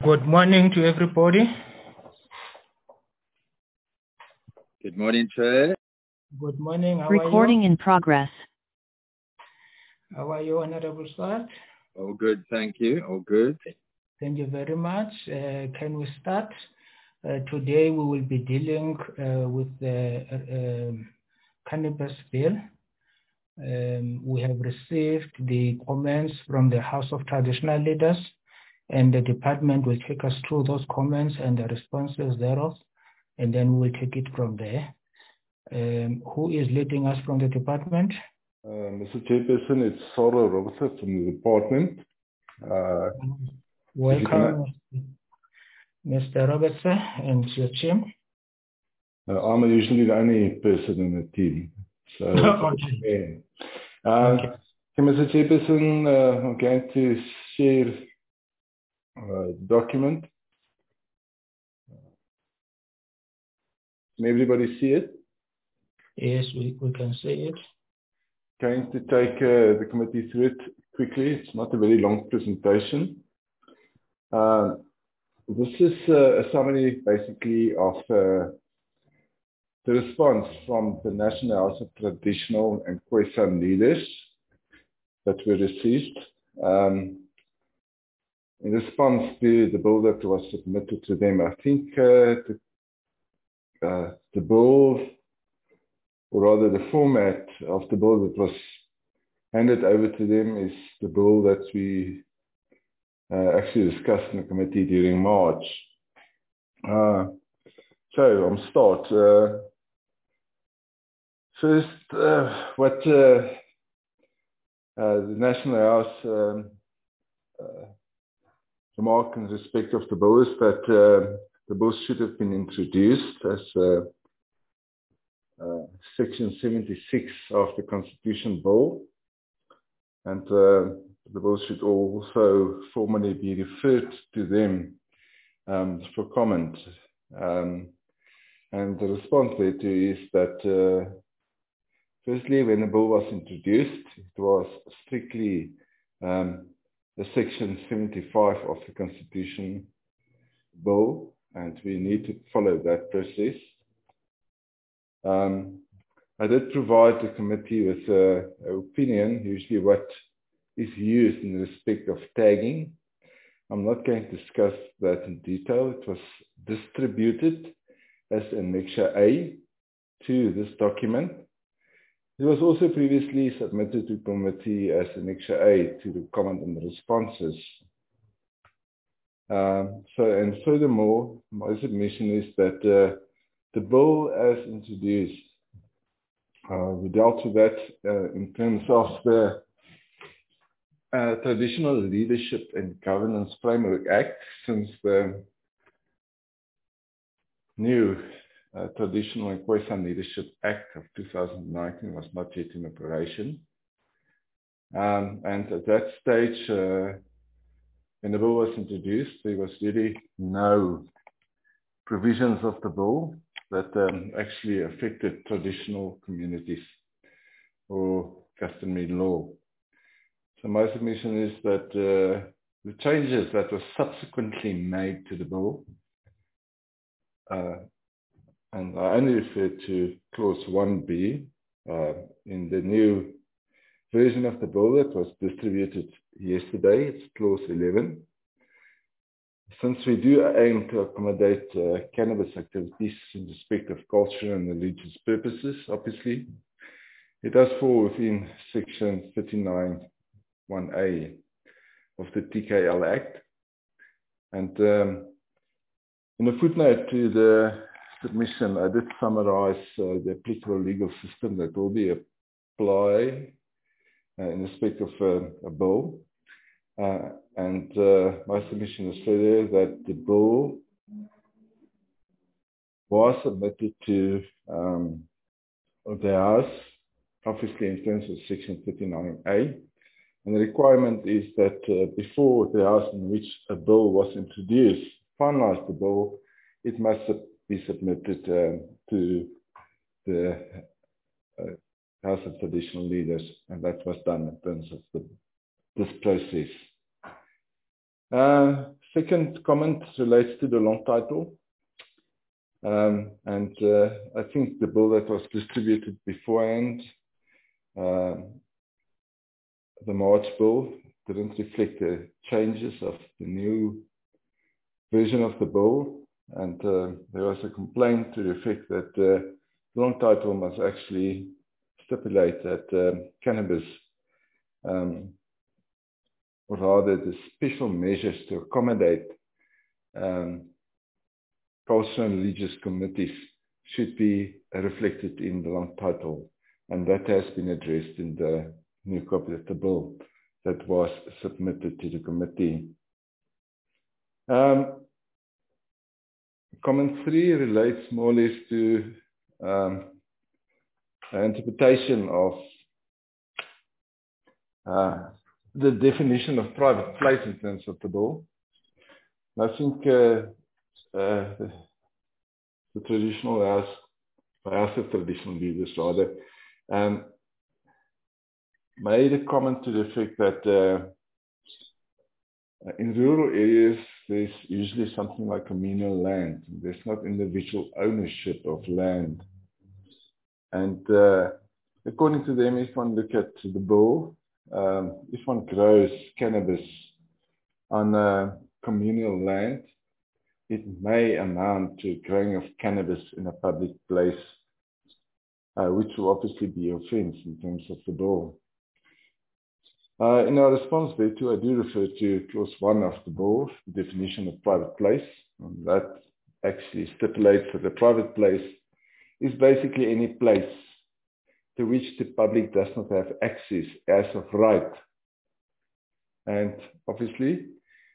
Good morning to everybody. Good morning, Chair. Good morning. How Recording are you? in progress. How are you, Honorable Swart? All good, thank you. All good. Thank you very much. Can we start? Today we will be dealing with the cannabis bill. We have received the comments from the House of Traditional Leaders, and the department will take us through those comments and the responses thereof, and then we'll take it from there. Who is leading us from the department? Mr. Chairperson, it's Sarah Robertson from the department. Welcome, Mr. Robertson and your team. I'm usually the only person in the team. So, Okay. okay. Mr. Chairperson, I'm going to share the document. Can everybody see it? Yes, we can see it. Going to take the committee through it quickly. It's not a very long presentation. This is a summary basically of the response from the National House of Traditional and Khoisan leaders that we received in response to the bill that was submitted to them. I think the bill, or rather the format of the bill that was handed over to them, is the bill that we actually discussed in the committee during March. So I'll start. First, what the National House remark in respect of the bill is that the bill should have been introduced as Section 76 of the Constitution Bill, and the bill should also formally be referred to them for comment. And the response thereto is that firstly, when the bill was introduced, it was strictly the Section 75 of the Constitution Bill, and we need to follow that process. I did provide the committee with an opinion, usually what is used in respect of tagging. I'm not going to discuss that in detail. It was distributed as Annexure A to this document. It was also previously submitted to committee as Annexure A to the comment and the responses. And furthermore, my submission is that the bill as introduced, we dealt with that in terms of the Traditional Leadership and Governance Framework Act, since the new Traditional and Khoisan Leadership Act of 2019 was not yet in operation. And at that stage, when the bill was introduced, there was really no provisions of the bill that actually affected traditional communities or customary law. So my submission is that the changes that were subsequently made to the bill, and I only refer to clause 1B in the new version of the bill that was distributed yesterday, it's clause 11. Since we do aim to accommodate cannabis activities in respect of cultural and religious purposes, obviously, it does fall within Section 39(1)(a) of the TKL Act. And in a footnote to the submission, I did summarize the applicable legal system that will be applied in respect of a bill. And my submission is further that the bill was submitted to the House, obviously in terms of Section 39(a). And the requirement is that before the House in which a bill was introduced finalized the bill, it must be submitted to the House of Traditional Leaders, and that was done in terms of this process. second comment relates to the long title. I think the bill that was distributed beforehand, the March bill, didn't reflect the changes of the new version of the bill. And there was a complaint to the effect that the long title must actually stipulate that cannabis, or rather the special measures to accommodate cultural and religious committees should be reflected in the long title. And that has been addressed in the new copy of the bill that was submitted to the committee. Comment 3 relates more or less to interpretation of the definition of private place in terms of the bill. I think the traditional house of traditional leaders rather, made a comment to the effect that in rural areas there's usually something like communal land. There's not individual ownership of land. And according to them, if one look at the bill, if one grows cannabis on communal land, it may amount to growing of cannabis in a public place, which will obviously be offense in terms of the bill. In our response thereto, I do refer to clause 1 of the bill, the definition of private place. And that actually stipulates that a private place is basically any place to which the public does not have access as of right. And obviously,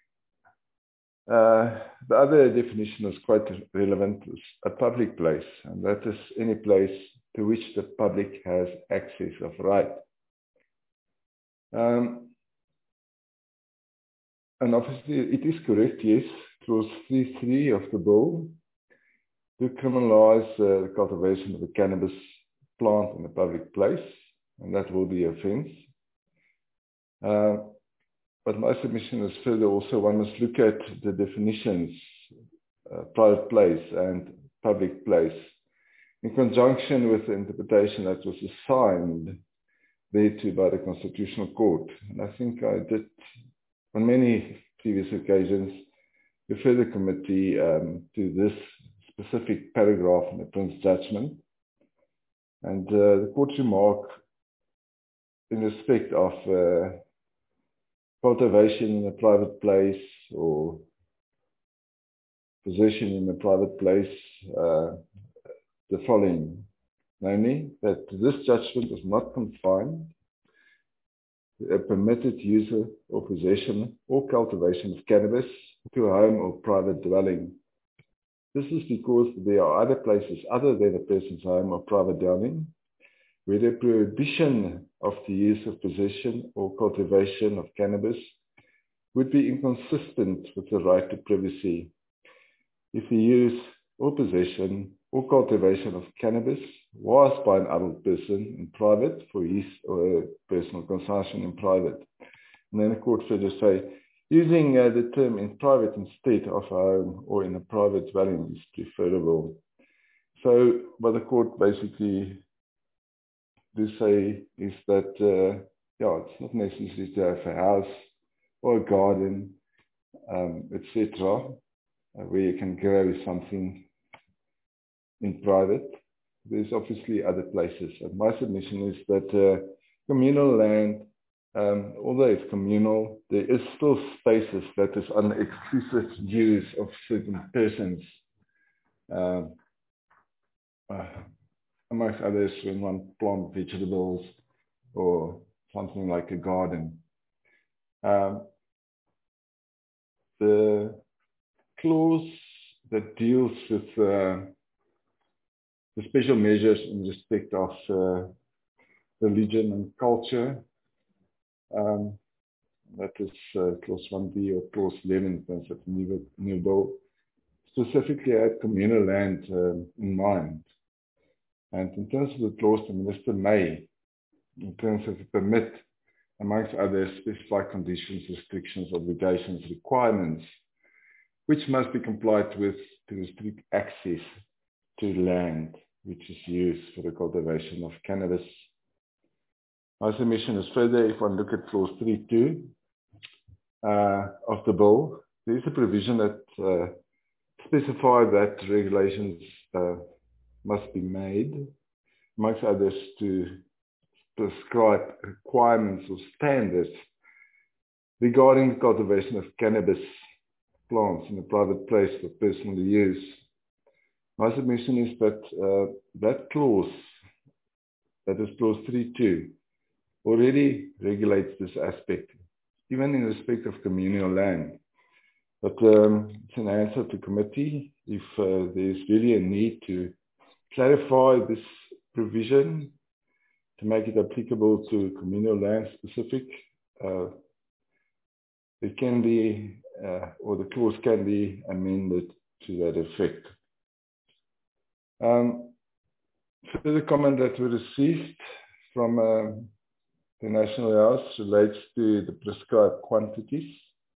the other definition is quite relevant, is a public place, and that is any place to which the public has access of right. And obviously, it is correct, yes, clause 3.3 of the bill to criminalize the cultivation of a cannabis plant in a public place, and that will be offense. But my submission is further also one must look at the definitions, private place and public place, in conjunction with the interpretation that was assigned thereto by the Constitutional Court. And I think I did, on many previous occasions, refer the committee to this specific paragraph in the Prince judgment. And the court's remark in respect of cultivation in a private place or possession in a private place, the following, namely, that this judgment is not confined to a permitted use or possession or cultivation of cannabis to a home or private dwelling. This is because there are other places other than a person's home or private dwelling where the prohibition of the use of possession or cultivation of cannabis would be inconsistent with the right to privacy. If the use or possession or cultivation of cannabis was by an adult person in private for his or her personal consumption in private. And then the court further say, using the term in private instead of a home or in a private dwelling is preferable. So what the court basically do say is that, it's not necessary to have a house or a garden, etc., where you can grow something in private. There's obviously other places. And my submission is that communal land, although it's communal, there is still spaces that is under exclusive use of certain persons. Amongst others, when one plant vegetables or something like a garden. The clause that deals with the special measures in respect of religion and culture, that is clause 1b or clause 11 in terms of new bill, specifically had communal land in mind. And in terms of the clause, the Minister may, in terms of the permit, amongst others, specify conditions, restrictions, obligations, requirements which must be complied with to restrict access to land which is used for the cultivation of cannabis. My submission is further, if one look at clause 3.2 of the bill, there is a provision that specifies that regulations must be made, amongst others, to prescribe requirements or standards regarding the cultivation of cannabis plants in a private place for personal use. My submission is that that clause, that is clause 3.2, already regulates this aspect, even in respect of communal land. But it's an answer to committee if there's really a need to clarify this provision to make it applicable to communal land specific. It can be, or the clause can be amended to that effect. Further comment that we received from the National House relates to the prescribed quantities.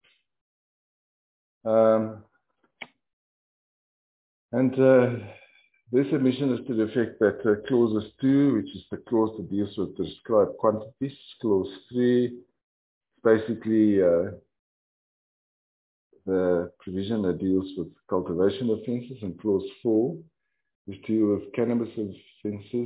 This submission is to the effect that clause 2, which is the clause that deals with prescribed quantities, clause 3, basically the provision that deals with cultivation offences, and clause 4, which deal with cannabis offences,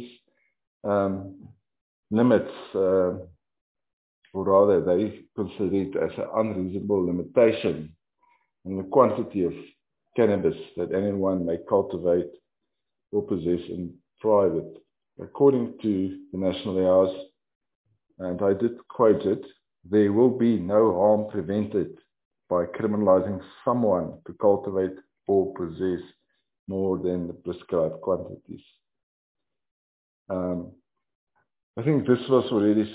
limits, or rather they consider it as an unreasonable limitation on the quantity of cannabis that anyone may cultivate or possess in private. According to the National House, and I did quote it, there will be no harm prevented by criminalizing someone to cultivate or possess more than the prescribed quantities. I think this was already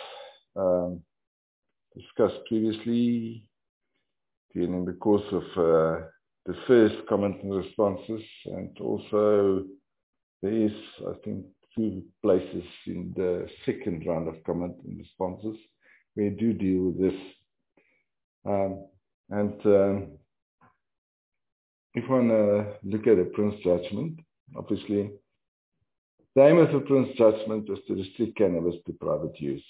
discussed previously during the course of the first comment and responses, and also there is, I think, 2 places in the second round of comment and responses where we do deal with this. If one look at a Prince judgment, obviously the aim of the Prince judgment was to restrict cannabis to private use.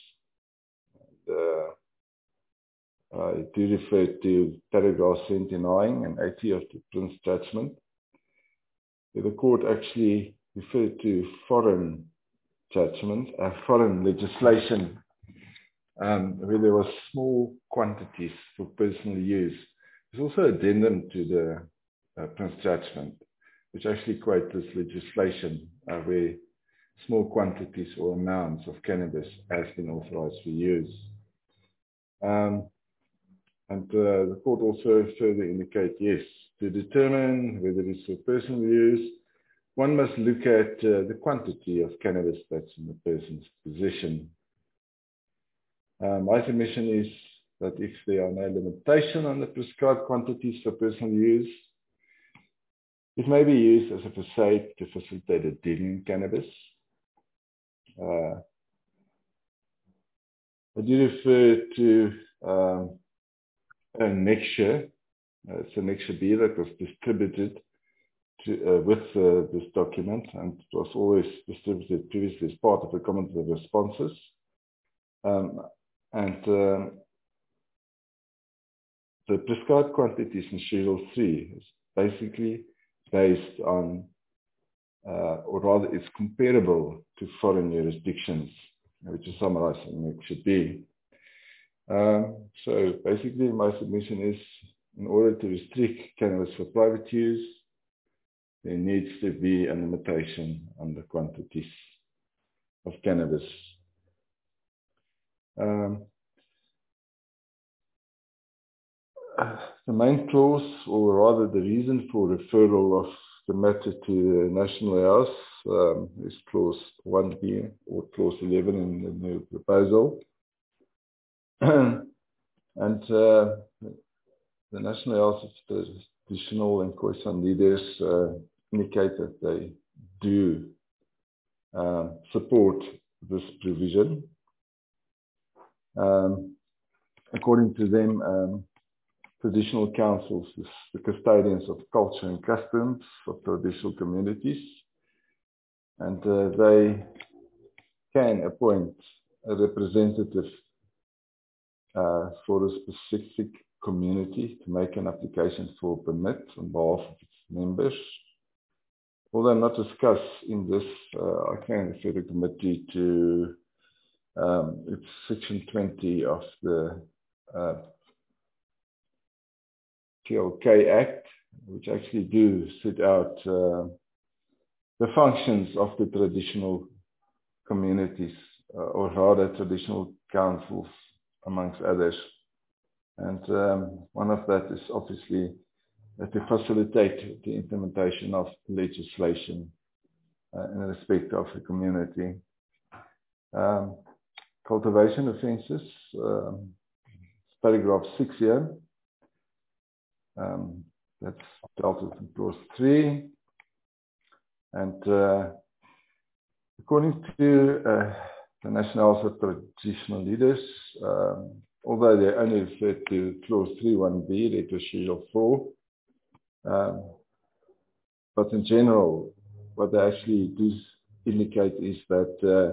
I do refer to paragraph 79 and 80 of the Prince judgment, where the court actually referred to foreign judgment, foreign legislation, where there was small quantities for personal use. There's also addendum to the Prince judgment, which actually quotes this legislation where small quantities or amounts of cannabis has been authorized for use. The court also further indicate, yes, to determine whether it's for personal use, one must look at the quantity of cannabis that's in the person's possession. My submission is that if there are no limitation on the prescribed quantities for personal use, it may be used as a facade to facilitate a dealing in cannabis. I do refer to Annexure. It's Annexure B that was distributed with this document, and it was always distributed previously as part of the comments and responses. The prescribed quantities in Schedule 3 is basically based on, or rather it's comparable to foreign jurisdictions, which is summarized in Annexure B. So basically my submission is, in order to restrict cannabis for private use, there needs to be a limitation on the quantities of cannabis. The main clause, or rather the reason for referral of the matter to the National House is clause 1B or clause 11 in the new proposal. And the National House of the traditional and Khoisan leaders indicate that they do support this provision. According to them, traditional councils as the custodians of culture and customs of traditional communities, and they can appoint a representative for a specific community to make an application for a permit on behalf of its members. Although not discussed in this, I can refer the committee to it's section 20 of the TLK Act, which actually do set out the functions of the traditional communities, or rather traditional councils, amongst others. And one of that is obviously to facilitate the implementation of legislation in respect of the community. Cultivation offences, paragraph 6 here. That's dealt with in clause 3. And according to the National House of Traditional Leaders, although they only refer to clause 3.1b, that was schedule 4, but in general, what they actually do indicate is that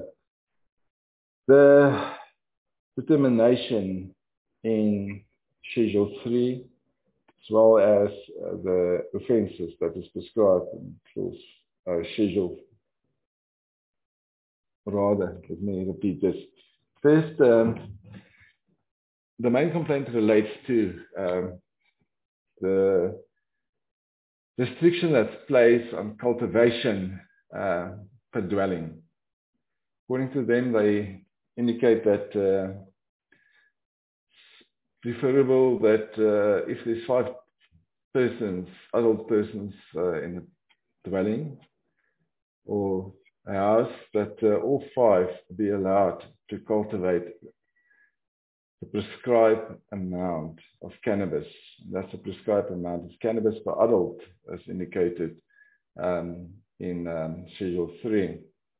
the determination in Schedule 3, as well as the offences that is prescribed in clause Schedule. Rather, let me repeat this. First, the main complaint relates to the restriction that's placed on cultivation per dwelling. According to them, they indicate that preferable that if there's 5 persons, adult persons in a dwelling or a house, that all 5 be allowed to cultivate the prescribed amount of cannabis. That's the prescribed amount of cannabis per adult, as indicated in Schedule 3.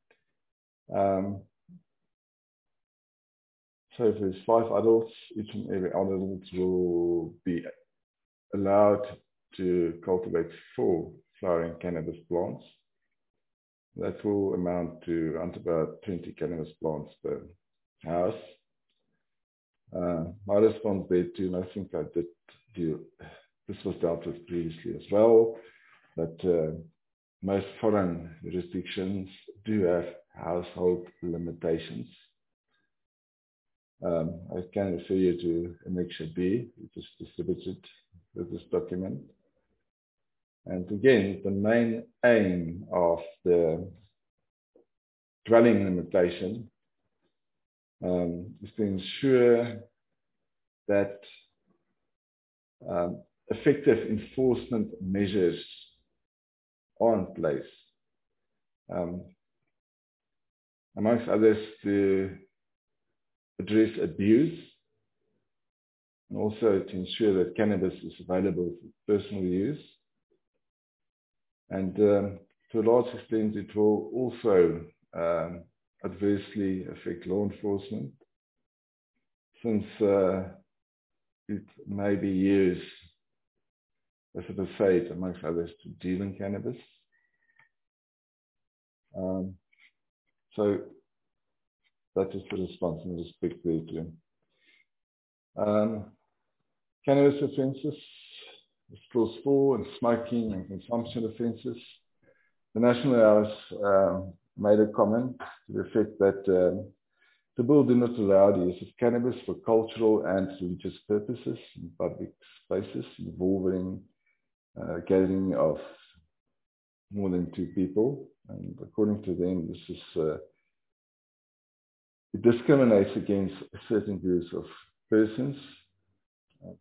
So if there's 5 adults, each and every adult will be allowed to cultivate 4 flowering cannabis plants. That will amount to around about 20 cannabis plants per house. My response there too, and I think I did do, this was dealt with previously as well, that most foreign jurisdictions do have household limitations. I can refer you to Annexure B, which is distributed with this document. And again, the main aim of the dwelling limitation is to ensure that effective enforcement measures are in place, amongst others to address abuse, and also to ensure that cannabis is available for personal use. And to a large extent, it will also adversely affect law enforcement, since it may be used as a facade, amongst others, to deal in cannabis. So that is the response in respect there too. Cannabis offences, clause 4, and smoking and consumption offences. The National House made a comment to the effect that the bill do not allow the use of cannabis for cultural and religious purposes in public spaces involving gathering of more than 2 people. And according to them, this is it discriminates against certain groups of persons. And,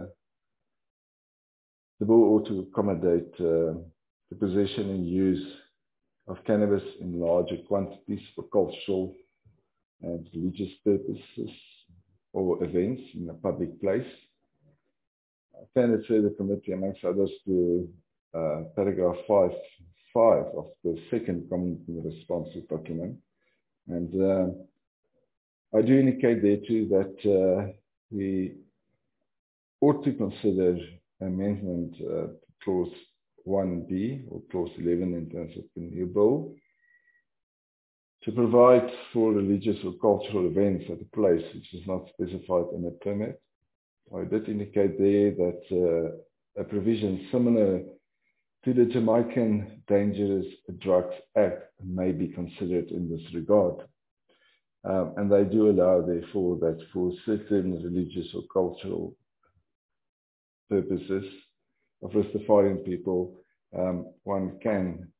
the bill ought to accommodate the possession and use of cannabis in larger quantities for cultural and religious purposes or events in a public place. I can refer the committee, amongst others, to paragraph 5 of the second comment in the responsive document. And I do indicate there too that the ought to consider amendment to clause 1B or clause 11 in terms of the new bill to provide for religious or cultural events at a place which is not specified in a permit. I did indicate there that a provision similar to the Jamaican Dangerous Drugs Act may be considered in this regard. And they do allow, therefore, that for certain religious or cultural purposes of Rastafarian people, one can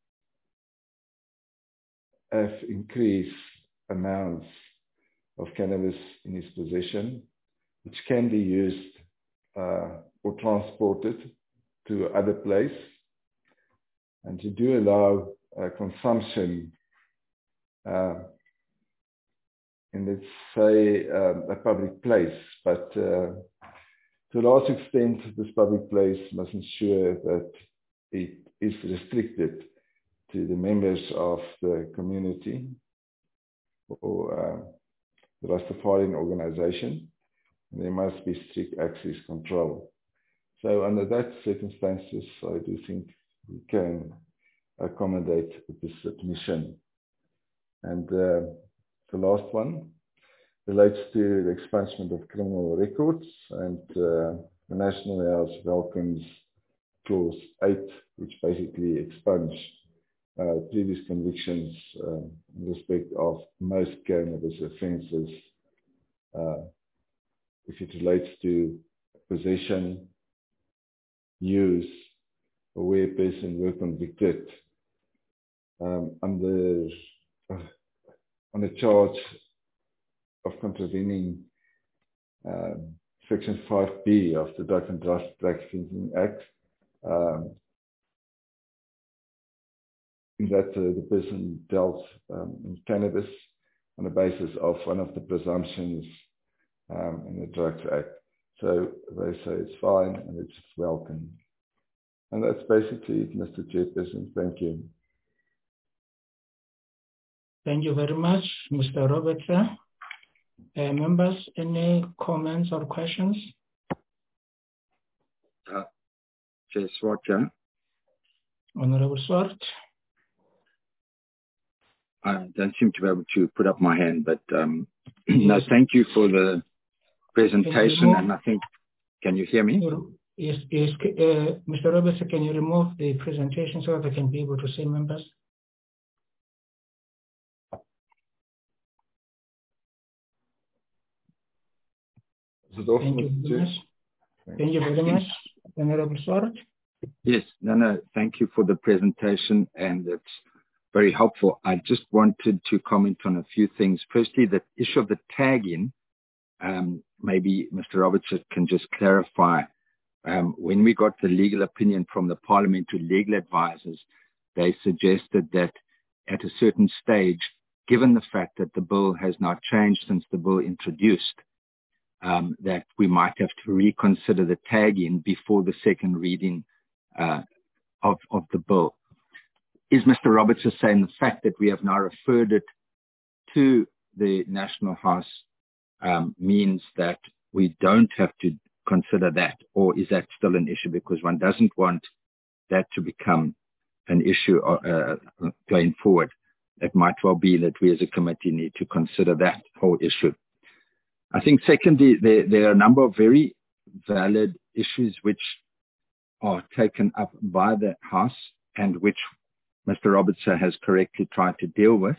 have increased amounts of cannabis in his possession, which can be used or transported to other place, and to do allow consumption in, let's say, a public place. But to a large extent, this public place must ensure that it is restricted to the members of the community or the Rastafarian organization. And there must be strict access control. So under that circumstances, I do think we can accommodate this submission. And the last one relates to the expungement of criminal records, and the National House welcomes clause 8, which basically expunge previous convictions in respect of most cannabis offences if it relates to possession, use, or where a person were convicted on a charge of contravening Section 5B of the Drug and Drug Trafficking Act, in that the person dealt in cannabis on the basis of one of the presumptions in the Drugs Act. So they say it's fine and it's welcome. And that's basically it, Mr. Chairperson. Thank you. Thank you very much, Mr. Robert. Members, any comments or questions? Chair Swart, yeah. Honorable Swart. I don't seem to be able to put up my hand, but no, thank you for the presentation. And I think, can you hear me? Yes, Mr. Roberts, can you remove the presentation so that I can be able to see members? Thank you very much. Thank you very much, Honorable Swart. Yes, no, thank you for the presentation, and it's very helpful. I just wanted to comment on a few things. Firstly, the issue of the tagging, maybe Mr. Roberts can just clarify. When we got the legal opinion from the parliamentary legal advisors, they suggested that at a certain stage, given the fact that the bill has now changed since the bill introduced, that we might have to reconsider the tagging before the second reading of the bill. Is Mr. Roberts saying the fact that we have now referred it to the National House means that we don't have to consider that, or is that still an issue because one doesn't want that to become an issue going forward? It might well be that we as a committee need to consider that whole issue. I think secondly, there are a number of very valid issues which are taken up by the House and which Mr. Roberts has correctly tried to deal with.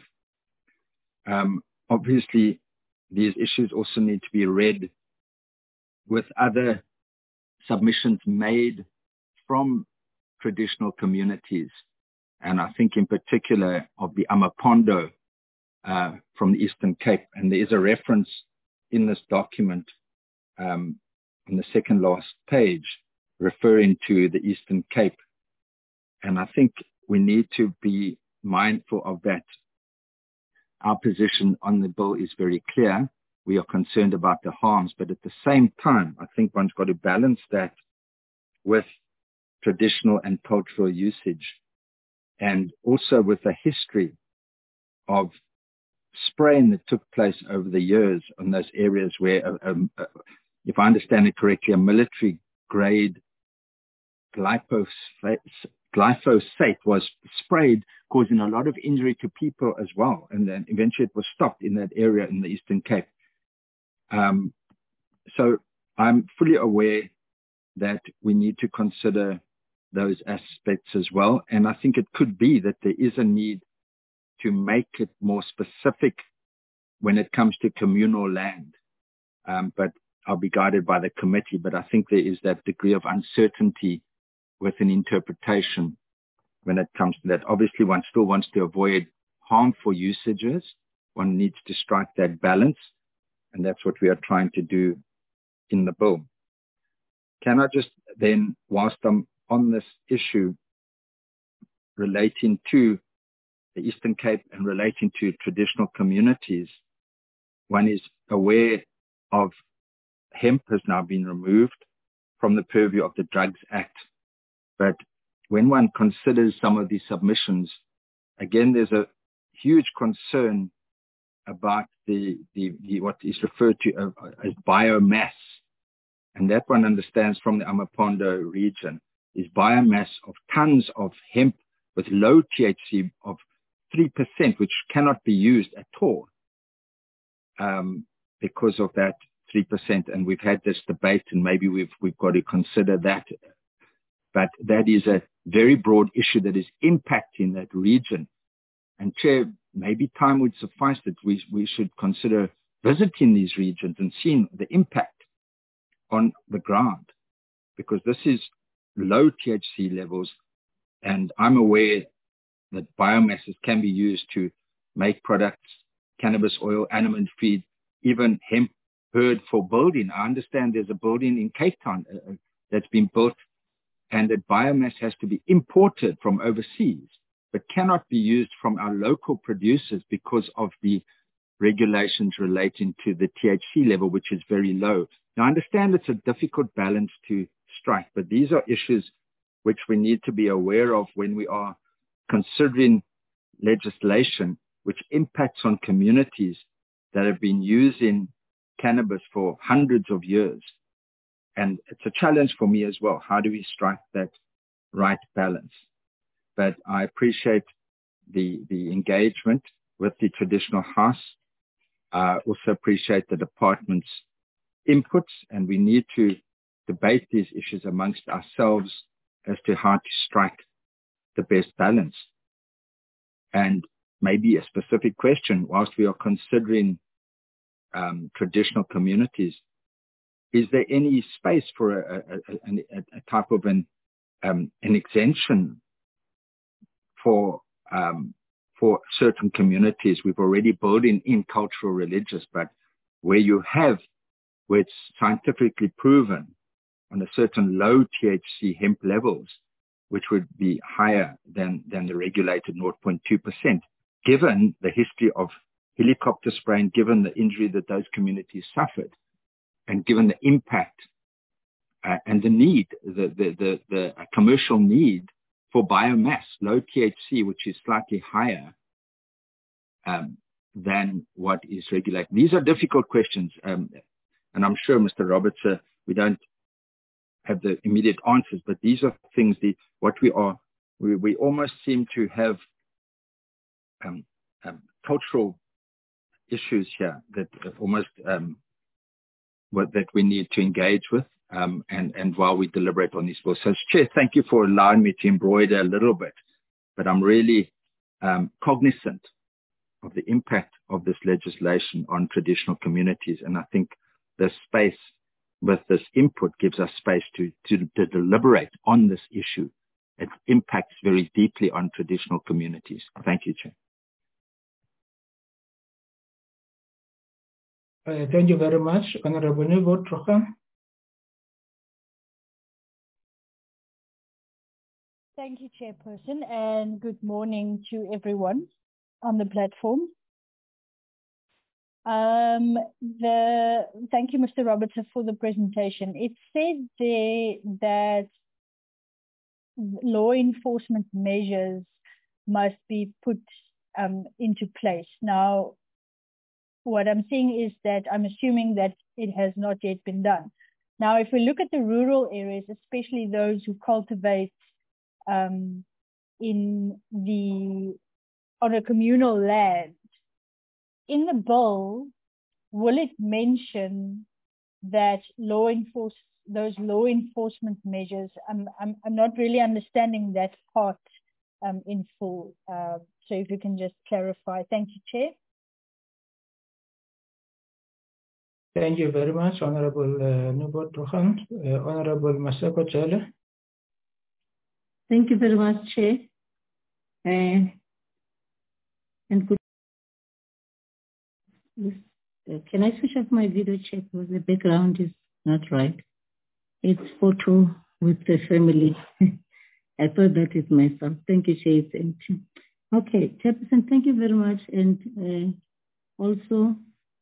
Obviously, these issues also need to be read with other submissions made from traditional communities. And I think in particular of the Amapondo from the Eastern Cape. And there is a reference in this document on the second last page referring to the Eastern Cape. And I think we need to be mindful of that. Our position on the bill is very clear. We are concerned about the harms, but at the same time, I think one's got to balance that with traditional and cultural usage, and also with a history of spraying that took place over the years in those areas where if I understand it correctly, a military-grade glyphosate was sprayed, causing a lot of injury to people as well. And then eventually it was stopped in that area in the Eastern Cape. So I'm fully aware that we need to consider those aspects as well. And I think it could be that there is a need to make it more specific when it comes to communal land. But I'll be guided by the committee. But I think there is that degree of uncertainty with an interpretation when it comes to that. Obviously, one still wants to avoid harmful usages. One needs to strike that balance. And that's what we are trying to do in the bill. Can I just then, whilst I'm on this issue relating to the Eastern Cape and relating to traditional communities, one is aware of hemp has now been removed from the purview of the Drugs Act. But when one considers some of these submissions, again, there's a huge concern about the what is referred to as biomass. And that one understands from the Amapondo region is biomass of tons of hemp with low THC of 3%, which cannot be used at all because of that 3%. And we've had this debate, and maybe we've got to consider that. But that is a very broad issue that is impacting that region. And Chair, maybe time would suffice that we should consider visiting these regions and seeing the impact on the ground, because this is low THC levels. And I'm aware that biomasses can be used to make products, cannabis oil, animal feed, even hemp hurd for building. I understand there's a building in Cape Town that's been built, and that biomass has to be imported from overseas, but cannot be used from our local producers because of the regulations relating to the THC level, which is very low. Now, I understand it's a difficult balance to strike, but these are issues which we need to be aware of when we are considering legislation which impacts on communities that have been using cannabis for hundreds of years. And it's a challenge for me as well. How do we strike that right balance? But I appreciate the engagement with the traditional house. I also appreciate the department's inputs, and we need to debate these issues amongst ourselves as to how to strike the best balance. And maybe a specific question, whilst we are considering traditional communities, is there any space for a type of an exemption for certain communities? We've already built in cultural religious, but where it's scientifically proven on a certain low THC hemp levels, which would be higher than the regulated 0.2%, given the history of helicopter spraying, given the injury that those communities suffered, and given the impact and the need, the commercial need for biomass, low THC, which is slightly higher than what is regulated. These are difficult questions, and I'm sure, Mr. Roberts, we don't have the immediate answers, but these are things we almost seem to have cultural issues here that almost that we need to engage with, and while we deliberate on these bills. So, Chair, thank you for allowing me to embroider a little bit, but I'm really cognizant of the impact of this legislation on traditional communities, and I think the space with this input gives us space to deliberate on this issue. It impacts very deeply on traditional communities. Thank you, Chair. Thank you very much, Honorable Nuvo Trocha. Thank you, Chairperson, and good morning to everyone on the platform. Thank you, Mr. Robertson, for the presentation. It said there that law enforcement measures must be put into place. Now, what I'm saying is that I'm assuming that it has not yet been done. Now, if we look at the rural areas, especially those who cultivate on a communal land, in the bill, will it mention that those law enforcement measures? I'm not really understanding that part in full. So if you can just clarify. Thank you, Chair. Thank you very much, Honorable Nubot Rohan. Honorable Maseko Chele. Thank you very much, Chair. And good. Can I switch off my video, Chair, because the background is not right? It's photo with the family. I thought that is myself. Thank you, Chair. It's empty. Okay, Chairperson, thank you very much. And also,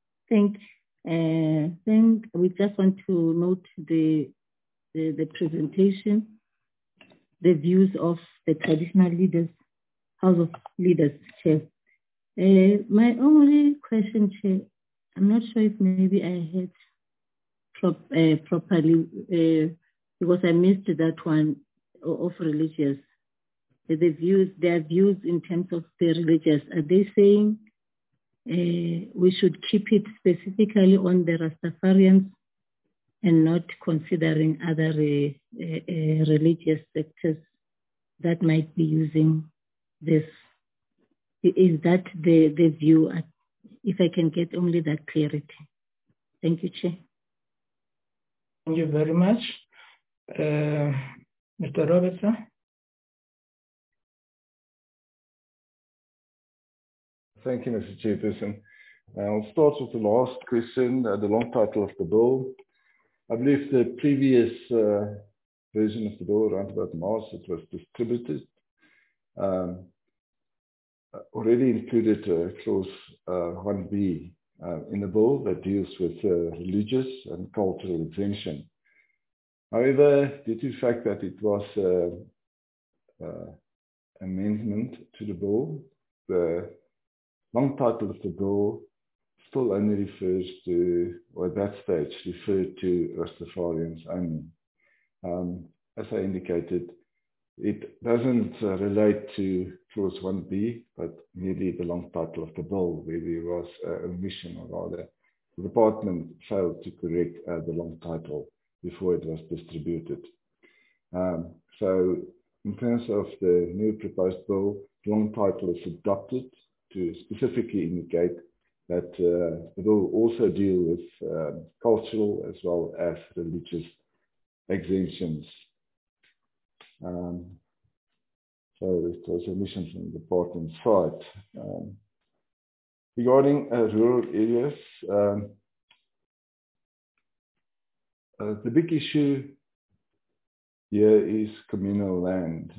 we just want to note the presentation, the views of the traditional leaders, House of Leaders, Chair. My only question, Chair, I'm not sure if maybe I heard properly because I missed that one of religious. Their views in terms of the religious. Are they saying we should keep it specifically on the Rastafarians and not considering other religious sectors that might be using this? Is that the view? If I can get only that clarity. Thank you, Chair. Thank you very much. Mr. Robertson. Thank you, Mr. Chairperson. I'll start with the last question, the long title of the bill. I believe the previous version of the bill, around about March, it was distributed, already included clause 1B in the bill that deals with religious and cultural exemption. However, due to the fact that it was amendment to the bill, the long title of the bill still only refers to, or at that stage, referred to Rastafarians only. As I indicated, it doesn't relate to clause 1B, but merely the long title of the bill, where there was a omission, or rather, the department failed to correct the long title before it was distributed. So, in terms of the new proposed bill, the long title is adopted to specifically indicate that it will also deal with cultural as well as religious exemptions. So it was a mission from the department side. Regarding rural areas, the big issue here is communal land.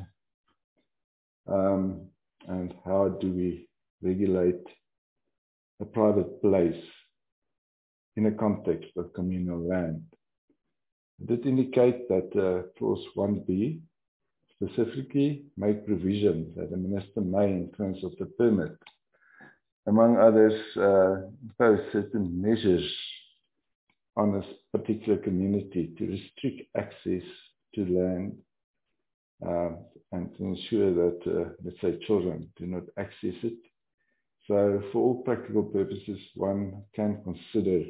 And how do we regulate a private place in a context of communal land? I did indicate that clause 1B specifically make provision that the minister may, in terms of the permit, among others, impose certain measures on this particular community to restrict access to land and to ensure that, let's say, children do not access it. So for all practical purposes, one can consider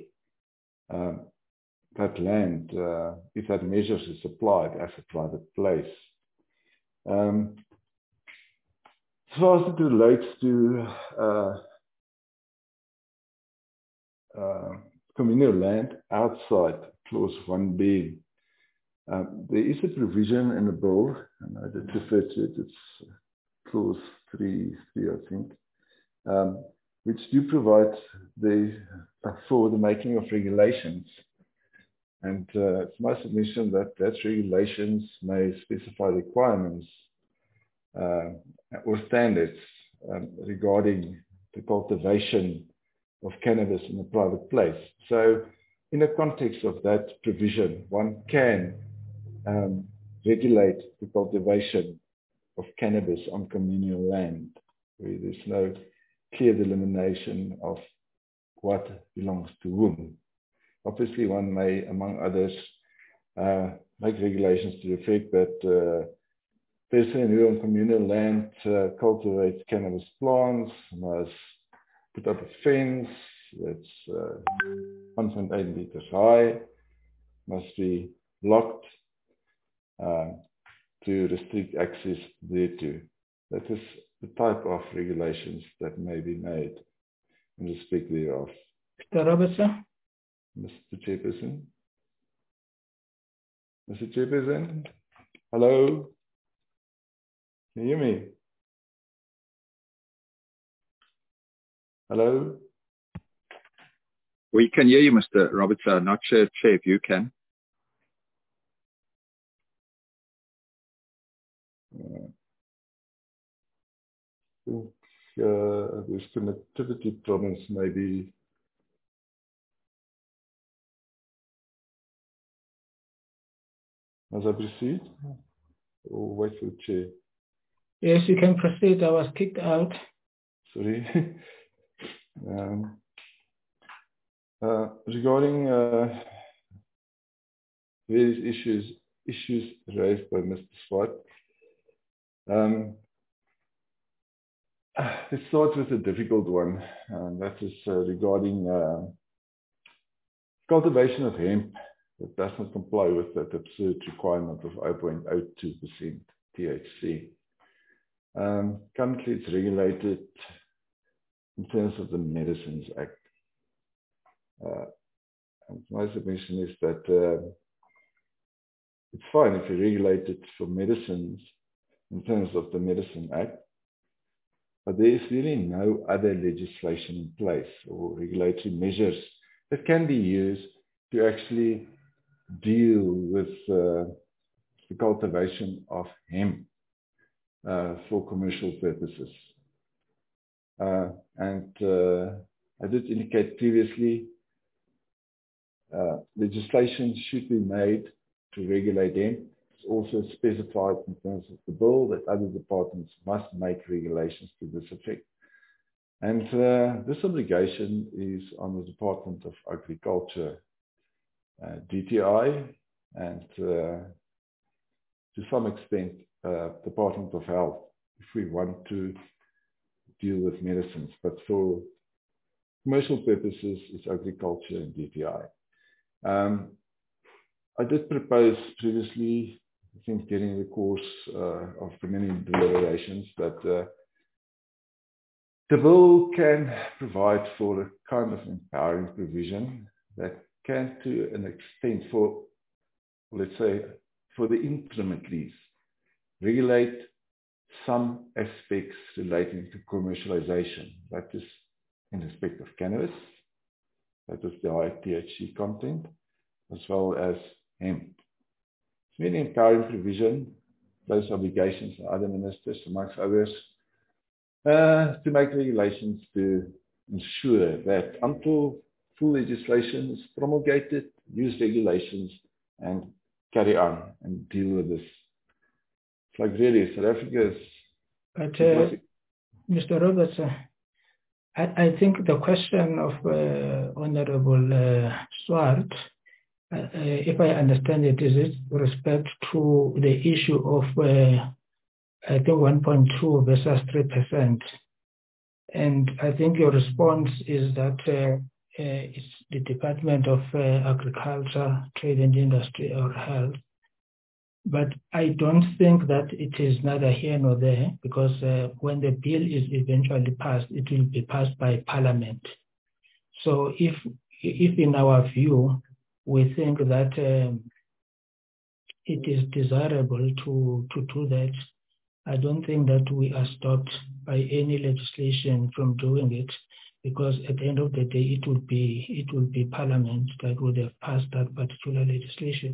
that land, if that measures is applied, as a private place. As far as it relates to communal land outside clause 1B, there is a provision in the bill, and I did refer to it, it's clause 3, I think, which do provide for the making of regulations. And it's my submission that regulations may specify requirements or standards regarding the cultivation of cannabis in a private place. So in the context of that provision, one can regulate the cultivation of cannabis on communal land, where there's no clear delimitation of what belongs to whom. Obviously, one may, among others, make regulations to the effect that person who on communal land cultivates cannabis plants must put up a fence that's 1.8 meters high, must be locked to restrict access thereto. That is the type of regulations that may be made in respect thereof. Mr. Robertson? Mr. Chairperson? Mr. Chairperson? Hello? Can you hear me? Hello? We can hear you, Mr. Robertson. I'm not sure, Chair, if you can. I think there's connectivity problems, maybe. As I proceed? Or wait for the chair? Yes, you can proceed. I was kicked out. Sorry. Regarding various issues raised by Mr. Swart, let's start with a difficult one, and that is regarding cultivation of hemp that does not comply with that absurd requirement of 0.02% THC. Currently, it's regulated in terms of the Medicines Act. And my submission is that it's fine if you regulate it for medicines in terms of the Medicine Act, but there is really no other legislation in place or regulatory measures that can be used to actually deal with the cultivation of hemp for commercial purposes. And I did indicate previously, legislation should be made to regulate hemp. It's also specified in terms of the bill that other departments must make regulations to this effect. And this obligation is on the Department of Agriculture, DTI, and to some extent, Department of Health, if we want to deal with medicines. But for commercial purposes, it's agriculture and DTI. I did propose previously, I think during the course of the many deliberations, that the bill can provide for a kind of empowering provision that can, to an extent, for, let's say, for the interim at least, regulate some aspects relating to commercialization. That is in respect of cannabis, that is the high THC content, as well as hemp. It's really empowering provision, those obligations on other ministers, amongst others, to make regulations to ensure that until full legislation is promulgated, use regulations and carry on and deal with this. It's like really, South Africa is... But Mr. Roberts, I think the question of Honorable Swart, if I understand it, is with respect to the issue of, I think 1.2 versus 3%. And I think your response is that it's the Department of Agriculture, Trade and Industry or Health. But I don't think that it is neither here nor there, because when the bill is eventually passed, it will be passed by Parliament. So if in our view, we think that it is desirable to do that, I don't think that we are stopped by any legislation from doing it, because at the end of the day, it will be Parliament that would have passed that particular legislation.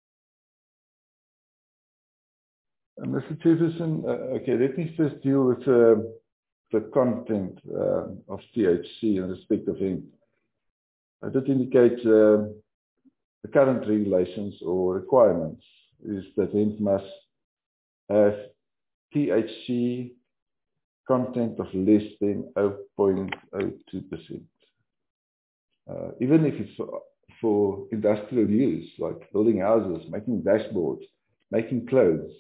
Mr. Chairperson, okay, let me first deal with the content of THC in respect of hemp. I did indicate the current regulations or requirements is that hemp must have THC content of less than 0.02%. even if it's for industrial use, like building houses, making dashboards, making clothes.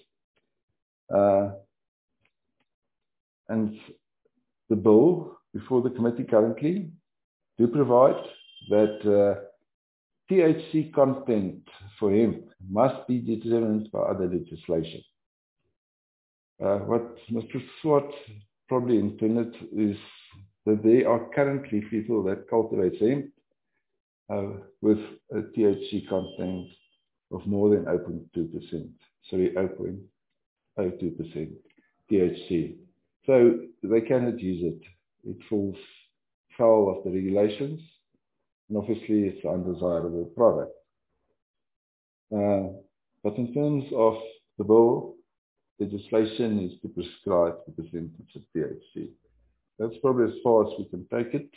And the bill before the committee currently do provide that THC content for hemp must be determined by other legislation. What Mr. Swart probably intended is that there are currently people that cultivate hemp with a THC content of more than 0.2%. Sorry, 0.02% THC. So they cannot use it. It falls foul of the regulations, and obviously it's an undesirable product. But in terms of the bill, legislation is to prescribe the percentage of THC. That's probably as far as we can take it.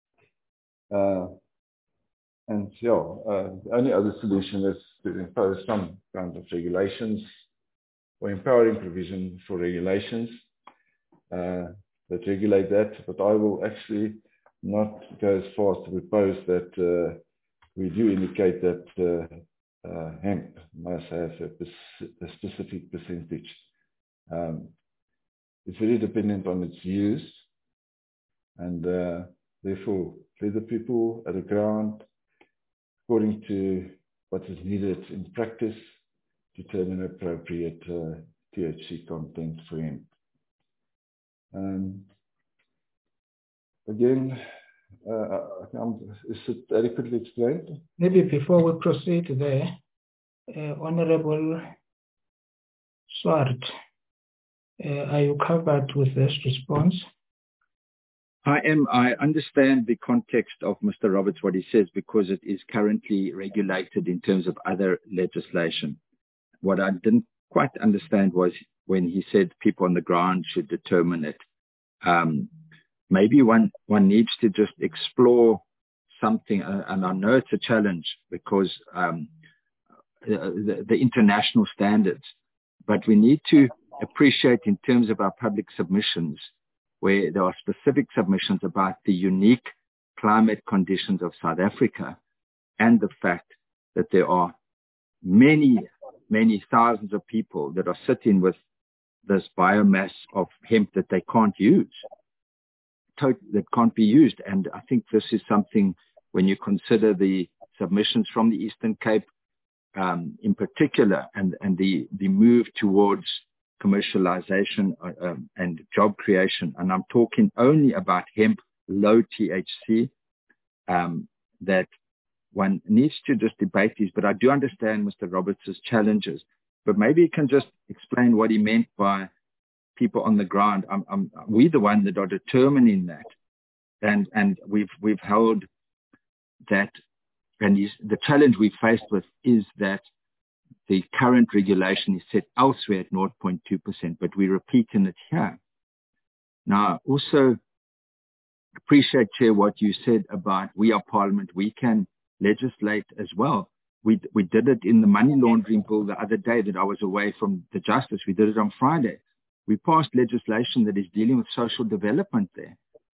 The only other solution is to impose some kind of regulations or empowering provision for regulations that regulate that. But I will actually not go as far as to propose that we do indicate that hemp must have a specific percentage. It's very dependent on its use, and therefore let the people at the ground, according to what is needed in practice, determine appropriate THC content for hemp. Again, is it adequately explained? Maybe before we proceed there, Honorable Swart, are you covered with this response? I am. I understand the context of Mr. Roberts, what he says, because it is currently regulated in terms of other legislation. What I didn't quite understand was when he said people on the ground should determine it. Maybe one needs to just explore something, and I know it's a challenge because the international standards, but we need to appreciate in terms of our public submissions, where there are specific submissions about the unique climate conditions of South Africa and the fact that there are many, many thousands of people that are sitting with this biomass of hemp that they can't use, that can't be used. And I think this is something, when you consider the submissions from the Eastern Cape in particular, and the move towards commercialization and job creation, and I'm talking only about hemp, low THC, that one needs to just debate these. But I do understand Mr. Roberts' challenges, but maybe he can just explain what he meant by people on the ground. We're the one that are determining that, and we've held that, and the challenge we faced with is that the current regulation is set elsewhere at 0.2%, but we're repeating it here. Now, also appreciate, Chair, what you said about we are Parliament. We can legislate as well. We did it in the money laundering bill the other day that I was away from the Justice. We did it on Friday. We passed legislation that is dealing with social development there.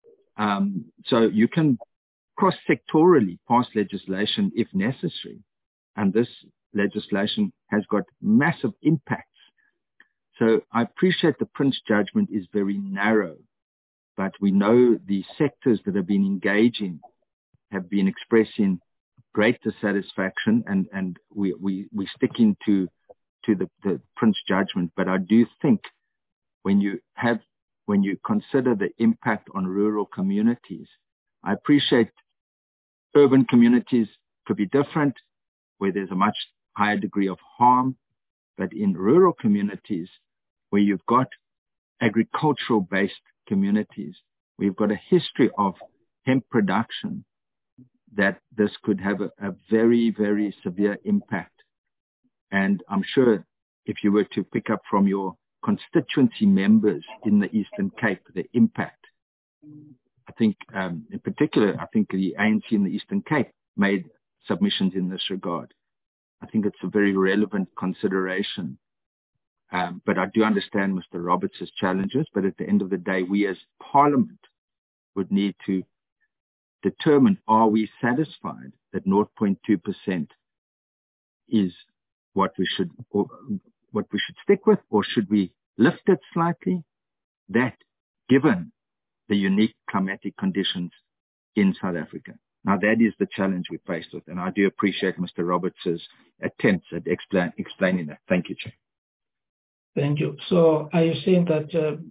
So you can cross-sectorally pass legislation if necessary. And this legislation has got massive impacts. So I appreciate the Prince judgment is very narrow, but we know the sectors that have been engaging have been expressing great dissatisfaction, and we're sticking to the Prince judgment. But I do think when you consider the impact on rural communities, I appreciate urban communities could be different, where there's a much higher degree of harm, but in rural communities where you've got agricultural-based communities, we've got a history of hemp production, that this could have a very, very severe impact. And I'm sure if you were to pick up from your constituency members in the Eastern Cape, the impact, I think in particular, I think the ANC in the Eastern Cape made submissions in this regard. I think it's a very relevant consideration. But I do understand Mr. Roberts' challenges, but at the end of the day, we as Parliament would need to determine, are we satisfied that 0.2% is what we should stick with, or should we lift it slightly? That, given the unique climatic conditions in South Africa. Now, that is the challenge we're faced with, and I do appreciate Mr. Roberts' attempts at explaining that. Thank you, Chair. Thank you. So are you saying that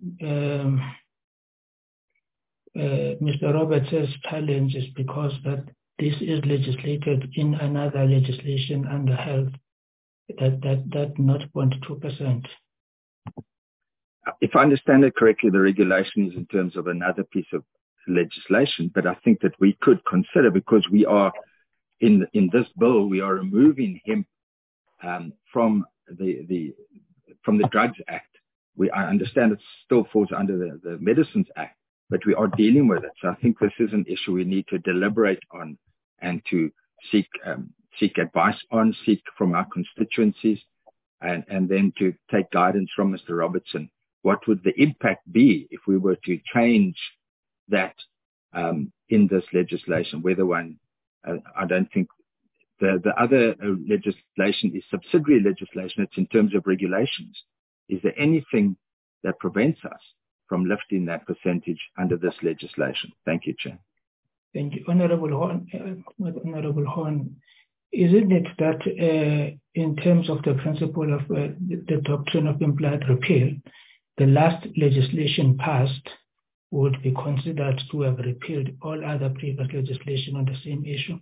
Mr. Roberts' challenge is because that this is legislated in another legislation under health, that 0.2%? If I understand it correctly, the regulation is in terms of another piece of legislation, but I think that we could consider, because we are in this bill, we are removing hemp from the Drugs Act. I understand it still falls under the Medicines Act, but we are dealing with it. So I think this is an issue we need to deliberate on and to seek advice on, seek from our constituencies, and then to take guidance from Mr. Robertson. What would the impact be if we were to change that in this legislation? Whether one, I don't think the other legislation is subsidiary legislation. It's in terms of regulations. Is there anything that prevents us from lifting that percentage under this legislation? Thank you, Chair. Thank you. Honorable Horn, isn't it that in terms of the principle of the doctrine of implied repeal, the last legislation passed would be considered to have repealed all other previous legislation on the same issue?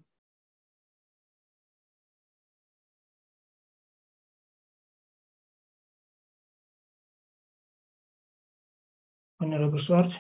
Honorable Swart?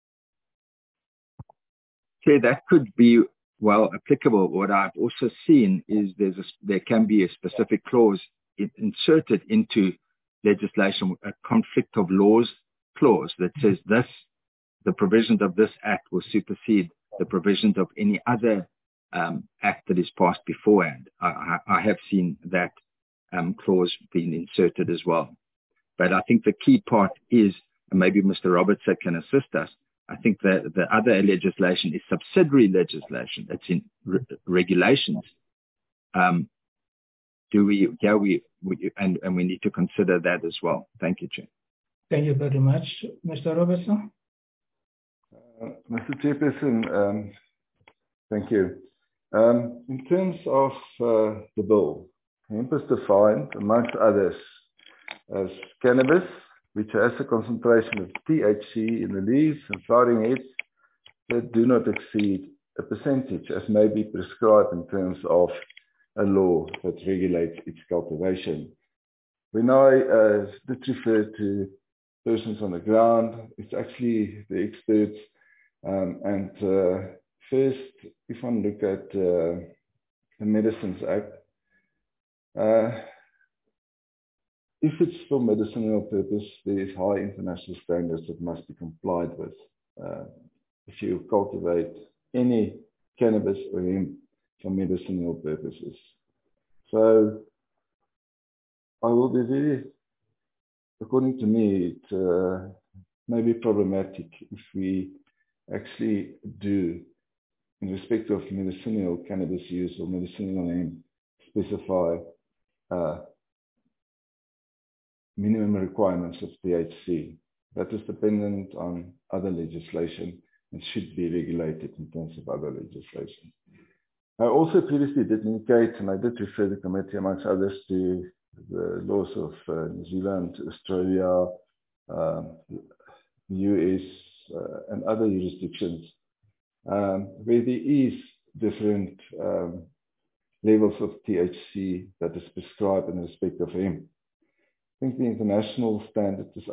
Okay, that could be well applicable. What I've also seen is there can be a specific clause inserted into legislation, a conflict of laws clause that says the provisions of this act will supersede the provisions of any other act that is passed beforehand. I have seen that clause being inserted as well. But I think the key part is, and maybe Mr. Robertson can assist us, I think that the other legislation is subsidiary legislation. It's in regulations. And we need to consider that as well. Thank you, Chair. Thank you very much. Mr. Robertson? Mr. Chairperson, thank you. In terms of the bill, hemp is defined, amongst others, as cannabis, which has a concentration of THC in the leaves and flowering heads that do not exceed a percentage as may be prescribed in terms of a law that regulates its cultivation. When I did refer to persons on the ground, it's actually the experts. First, if one look at the Medicines Act, if it's for medicinal purpose, there is high international standards that must be complied with. If you cultivate any cannabis or hemp for medicinal purposes. So I will be very, according to me, it may be problematic if we actually do, in respect of medicinal cannabis use or medicinal hemp, specify minimum requirements of THC. That is dependent on other legislation and should be regulated in terms of other legislation. I also previously did indicate, and I did refer the committee amongst others to the laws of New Zealand, Australia, US, and other jurisdictions, where there is different levels of THC that is prescribed in respect of hemp. I think the international standard is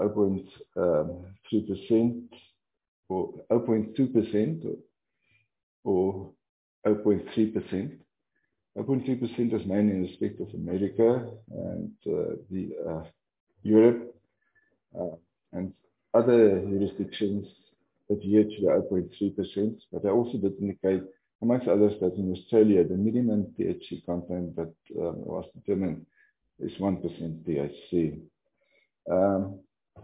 0.3% or 0.2% or 0.3%. 0.3% is mainly in respect of America and Europe and other jurisdictions adhere to the 0.3%. But I also did indicate, amongst others, that in Australia, the minimum THC content that was determined is 1% THC.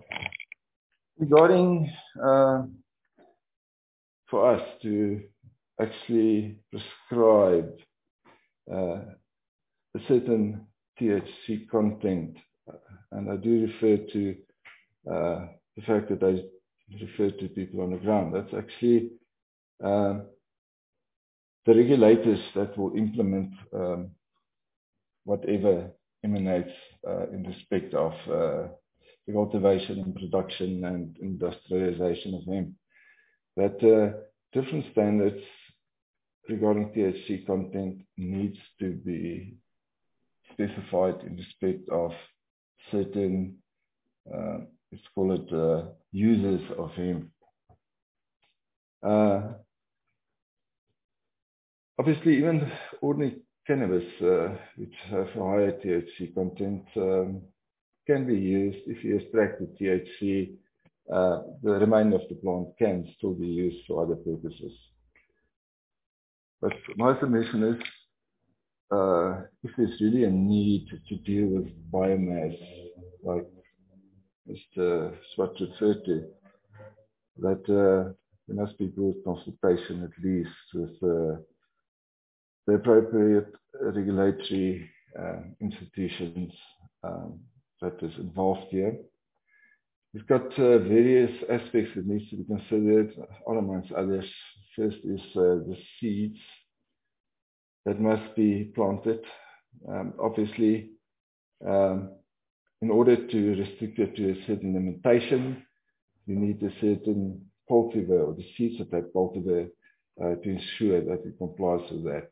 Regarding for us to actually prescribe a certain THC content, and I do refer to the fact that I refer to people on the ground. That's actually the regulators that will implement whatever emanates in respect of the cultivation and production and industrialization of hemp. That different standards regarding THC content needs to be specified in respect of certain, let's call it users of hemp. Obviously, even ordinary cannabis, which have a higher THC content, can be used. If you extract the THC, the remainder of the plant can still be used for other purposes. But my submission is, if there's really a need to deal with biomass, like Mr. Swart referred to, that there must be broad consultation at least with the appropriate regulatory institutions that is involved here. We've got various aspects that needs to be considered, all amongst others. First is the seeds that must be planted. Obviously, in order to restrict it to a certain limitation, you need a certain cultivar, or the seeds of that cultivar, to ensure that it complies with that.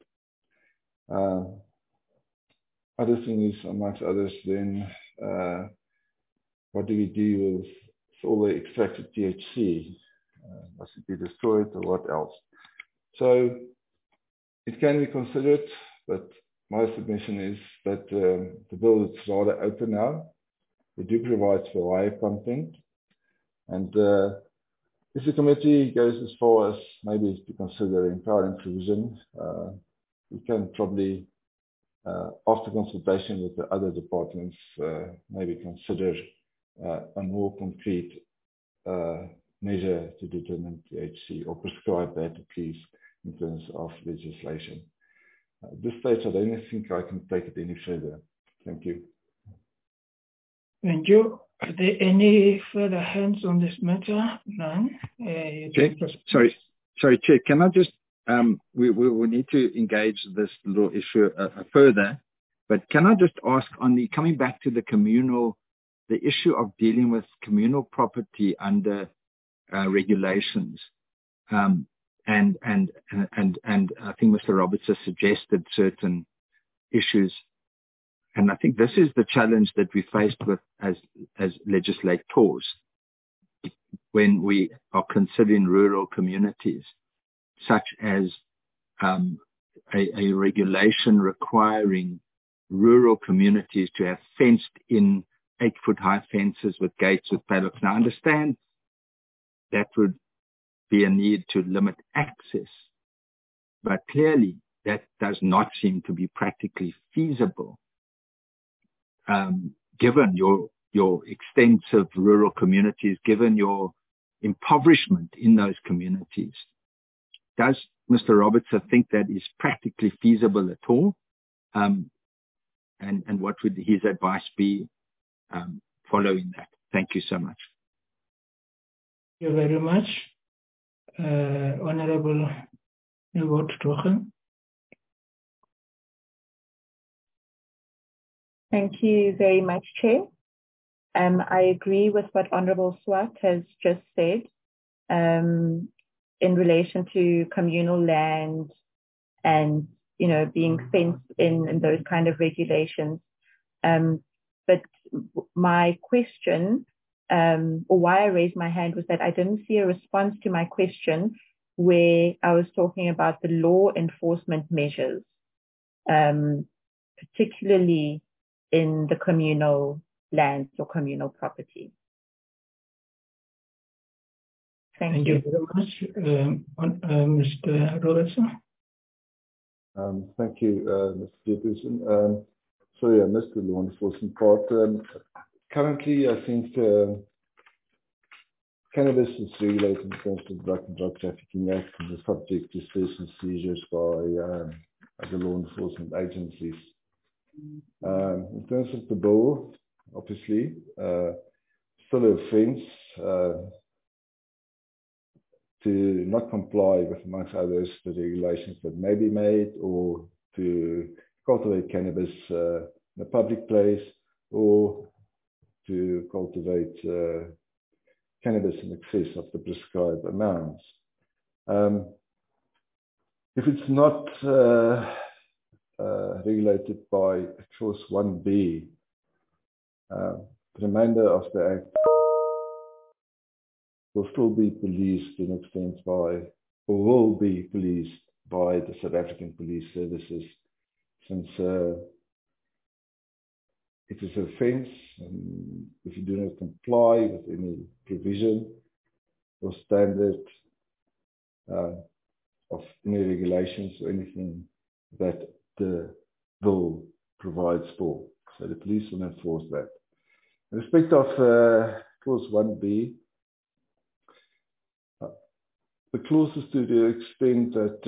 Other thing is, amongst others, then what do we do with all the extracted THC? Must it be destroyed or what else? So it can be considered, but my submission is that the bill is rather open now. We do provide for higher content, and if the committee goes as far as maybe to consider entire inclusion, we can probably, after consultation with the other departments, maybe consider a more concrete measure to determine THC, or prescribe that at least in terms of legislation. At this stage, I don't think I can take it any further. Thank you. Thank you. Are there any further hands on this matter? None. Sorry, Chair. Can I just, we need to engage this little issue further, but can I just ask on the, coming back to the communal, the issue of dealing with communal property under regulations, and I think Mr. Roberts has suggested certain issues. And I think this is the challenge that we faced with as legislators when we are considering rural communities, such as a regulation requiring rural communities to have fenced-in 8-foot high fences with gates with padlocks. Now, I understand that would be a need to limit access, but clearly that does not seem to be practically feasible. Given your extensive rural communities, given your impoverishment in those communities, does Mr. Robertson think that is practically feasible at all? And what would his advice be following that? Thank you so much. Thank you very much. Honorable Newt Trochen. Thank you very much, Chair. I agree with what Honorable Swart has just said in relation to communal land and, being fenced in and those kind of regulations. But my question, or why I raised my hand, was that I didn't see a response to my question where I was talking about the law enforcement measures, particularly in the communal lands or communal property. Thank you very much. Mr. Robertson. Thank you, Mr. Chairperson. Sorry, I missed the law enforcement part. Currently, I think cannabis is regulated in terms of Drug and Drug Trafficking Act and is subject to search and seizures by the law enforcement agencies. In terms of the bill, obviously, still an offence to not comply with, amongst others, the regulations that may be made, or to cultivate cannabis in a public place, or to cultivate cannabis in excess of the prescribed amounts. If it's not regulated by Clause 1B, the remainder of the Act will still be policed to an extent by, or will be policed by the South African Police Services, since it is an offence, and if you do not comply with any provision or standard of any regulations or anything that the bill provides for. So the police will enforce that. In respect of Clause 1B, the clause is to the extent that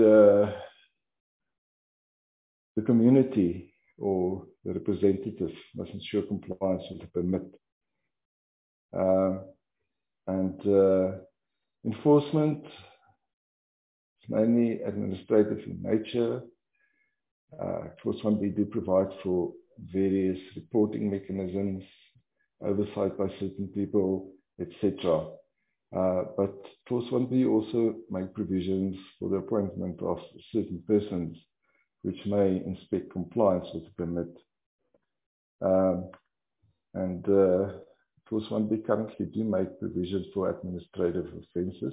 the community or the representative must ensure compliance with the permit. Enforcement is mainly administrative in nature. Clause 1B do provide for various reporting mechanisms, oversight by certain people, etc. But Clause 1B also make provisions for the appointment of certain persons which may inspect compliance with the permit. Clause 1B currently do make provisions for administrative offences.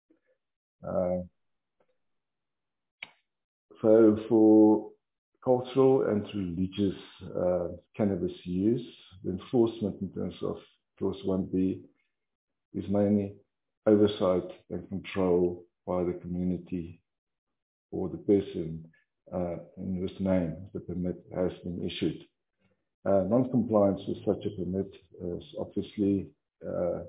So for cultural and religious cannabis use, the enforcement in terms of Clause 1B is mainly oversight and control by the community or the person in whose name the permit has been issued. Non-compliance with such a permit is obviously to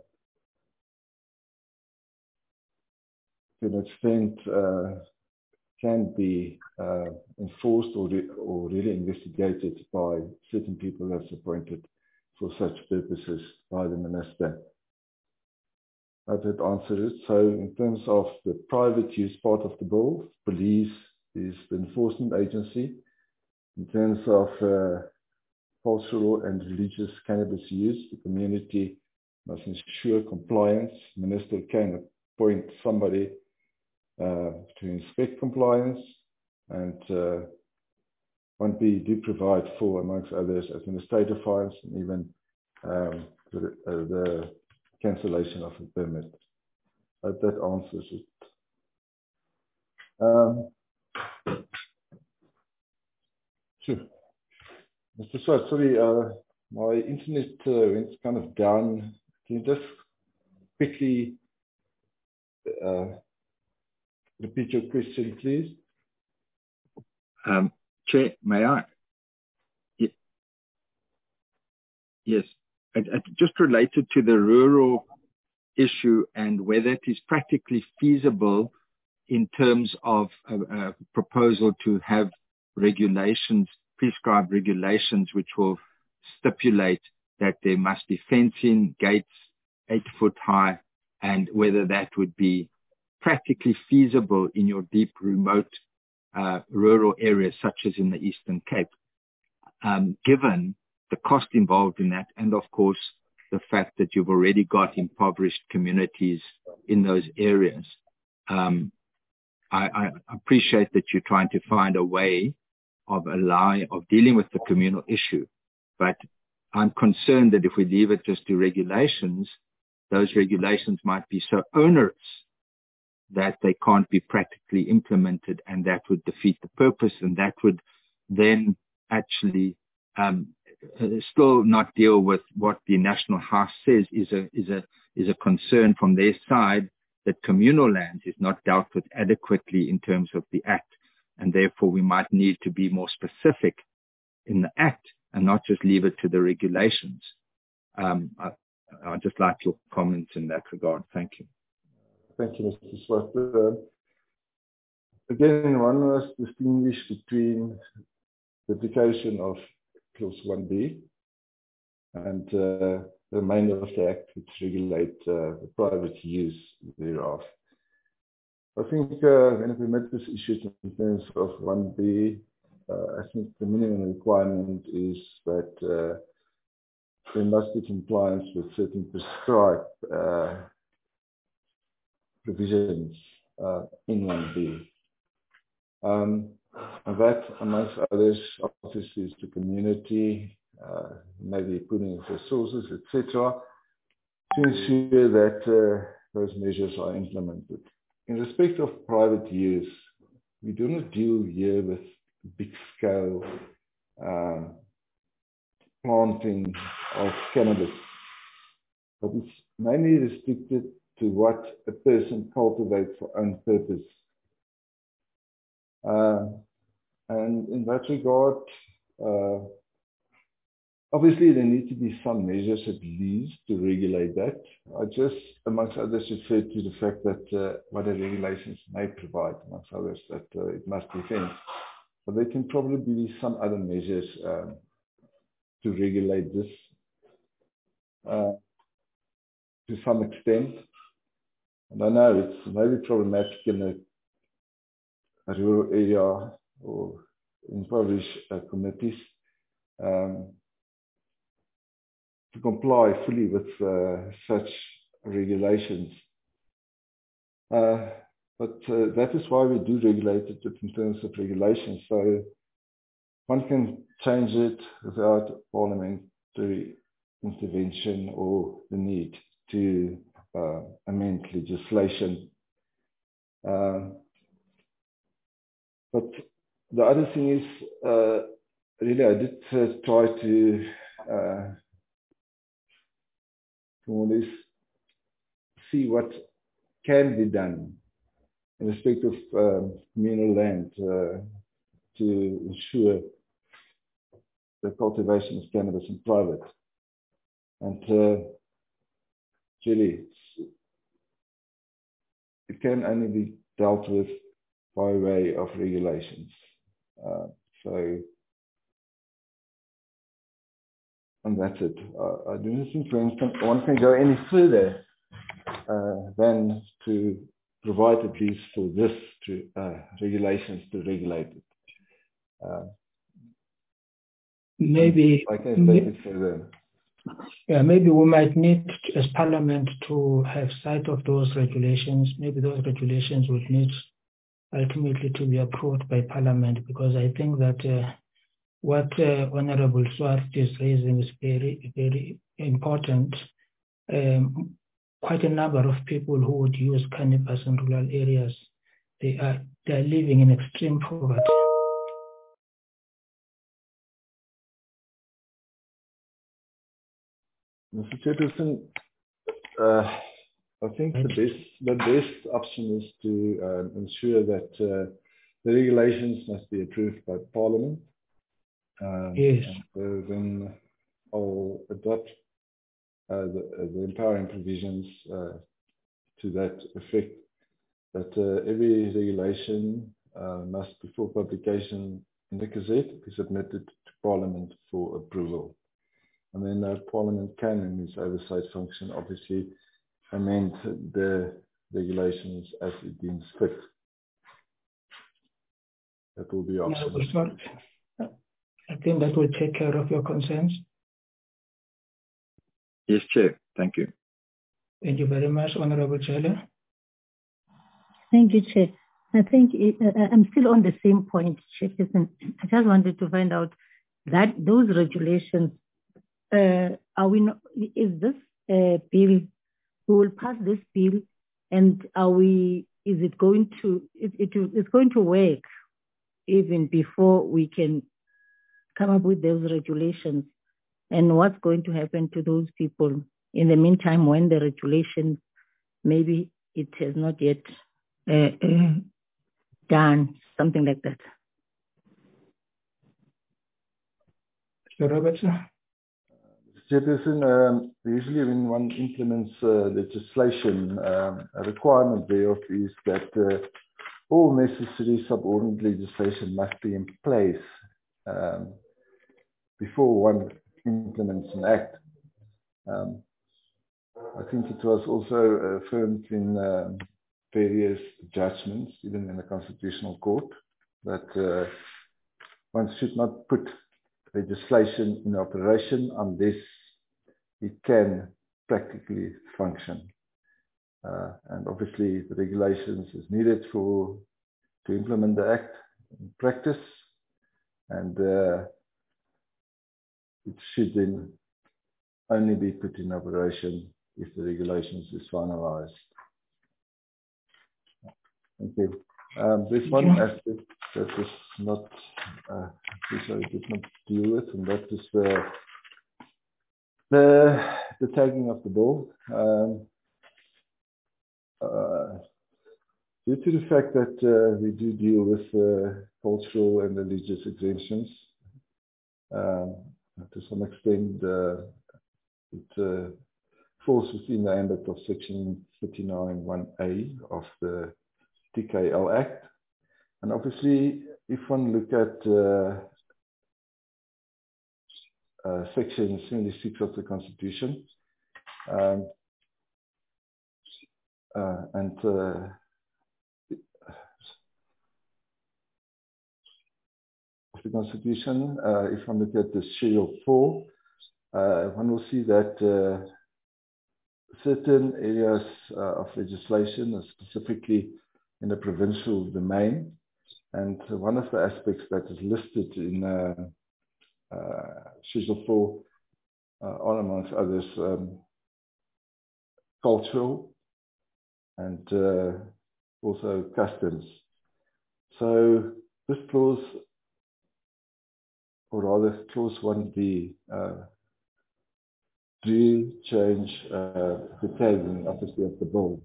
an extent can be enforced or really investigated by certain people that's appointed for such purposes by the minister. I hope that answers it. So in terms of the private use part of the bill, police is the enforcement agency. In terms of cultural and religious cannabis use, the community must ensure compliance. The minister can appoint somebody to inspect compliance, and 1B do provide for, amongst others, administrative fines and even the cancellation of a permit. I hope that answers it. Sure. Mr. Swart, sorry, my internet went kind of down. Can you just quickly repeat your question, please? Chair, may I? Yes. Just related to the rural issue and whether it is practically feasible in terms of a proposal to have regulations, prescribed regulations, which will stipulate that there must be fencing, gates 8 foot high, and whether that would be practically feasible in your deep, remote rural areas such as in the Eastern Cape, given the cost involved in that, and of course the fact that you've already got impoverished communities in those areas. I appreciate that you're trying to find a way of dealing with the communal issue, but I'm concerned that if we leave it just to regulations, those regulations might be so onerous that they can't be practically implemented, and that would defeat the purpose, and that would then actually still not deal with what the National House says is a concern from their side, that communal lands is not dealt with adequately in terms of the Act, and therefore we might need to be more specific in the Act and not just leave it to the regulations. I'd just like your comments in that regard. Thank you. Thank you, Mr. Swart. Again, one must distinguish between the application of Clause 1B and the remainder of the Act, which regulate the private use thereof. I think when a permit is issued in terms of 1B, I think the minimum requirement is that there must be compliance with certain prescribed provisions in 1B. And that, amongst others, obviously is the community, maybe putting resources, etc., to ensure that those measures are implemented. In respect of private use, we do not deal here with big-scale planting of cannabis, but it's mainly restricted to what a person cultivates for own purpose. And in that regard, obviously there need to be some measures at least to regulate that. I just, amongst others, refer to the fact that what the regulations may provide, amongst others, that it must be fenced. But there can probably be some other measures to regulate this to some extent. And I know it's maybe problematic in a rural area or impoverished communities to comply fully with such regulations. But that is why we do regulate it in terms of regulations. So one can change it without parliamentary intervention or the need to amend legislation. But the other thing is, really, I did try to more or less see what can be done in respect of communal land to ensure the cultivation of cannabis in private. And really, it can only be dealt with by way of regulations. So, and that's it. I do not think, for instance, one can go any further than to provide at least for this to, regulations to regulate it. Maybe I can take it further. Yeah, maybe we might need, as Parliament, to have sight of those regulations. Maybe those regulations would need ultimately to be approved by Parliament, because I think that what Honorable Swart is raising is very, very important. Quite a number of people who would use cannabis in rural areas, they are living in extreme poverty. Mr. Chairperson, I think the best option is to ensure that the regulations must be approved by Parliament. Yes. And then I'll adopt the empowering provisions to that effect, that every regulation must, before publication in the Gazette, be submitted to Parliament for approval. And then Parliament can, in its oversight function, obviously amend the regulations as it deems fit. That will be optional. I think that will take care of your concerns. Yes, Chair. Thank you. Thank you very much, Honorable Chair. Thank you, Chair. I think I'm still on the same point, Chairperson. I just wanted to find out that those regulations, are we not, is this bill, we will pass this bill, and is it going to, it's going to work even before we can come up with those regulations? And what's going to happen to those people in the meantime when the regulations, maybe it has not yet done, something like that? Mr. Robertson? Chairperson, usually when one implements legislation, a requirement thereof is that all necessary subordinate legislation must be in place before one implements an act. I think it was also affirmed in various judgments, even in the Constitutional Court, that one should not put legislation in operation unless it can practically function. And obviously the regulations is needed to implement the Act in practice, and it should then only be put in operation if the regulations is finalized. Thank you. There's one aspect that is not, which I did not deal with, and that is the tagging of the bull. Due to the fact that we do deal with cultural and religious exemptions, to some extent it falls within the ambit of Section 39(1)(a) of the TKL Act. And obviously, if one look at Section 76 of the Constitution, and of the Constitution, if one look at the Schedule 4, one will see that certain areas of legislation, specifically in the provincial domain, and one of the aspects that is listed in Schedule 4 are, amongst others, cultural and also customs. So this clause, or rather clause 1B, do change the tagging, obviously, of the bill.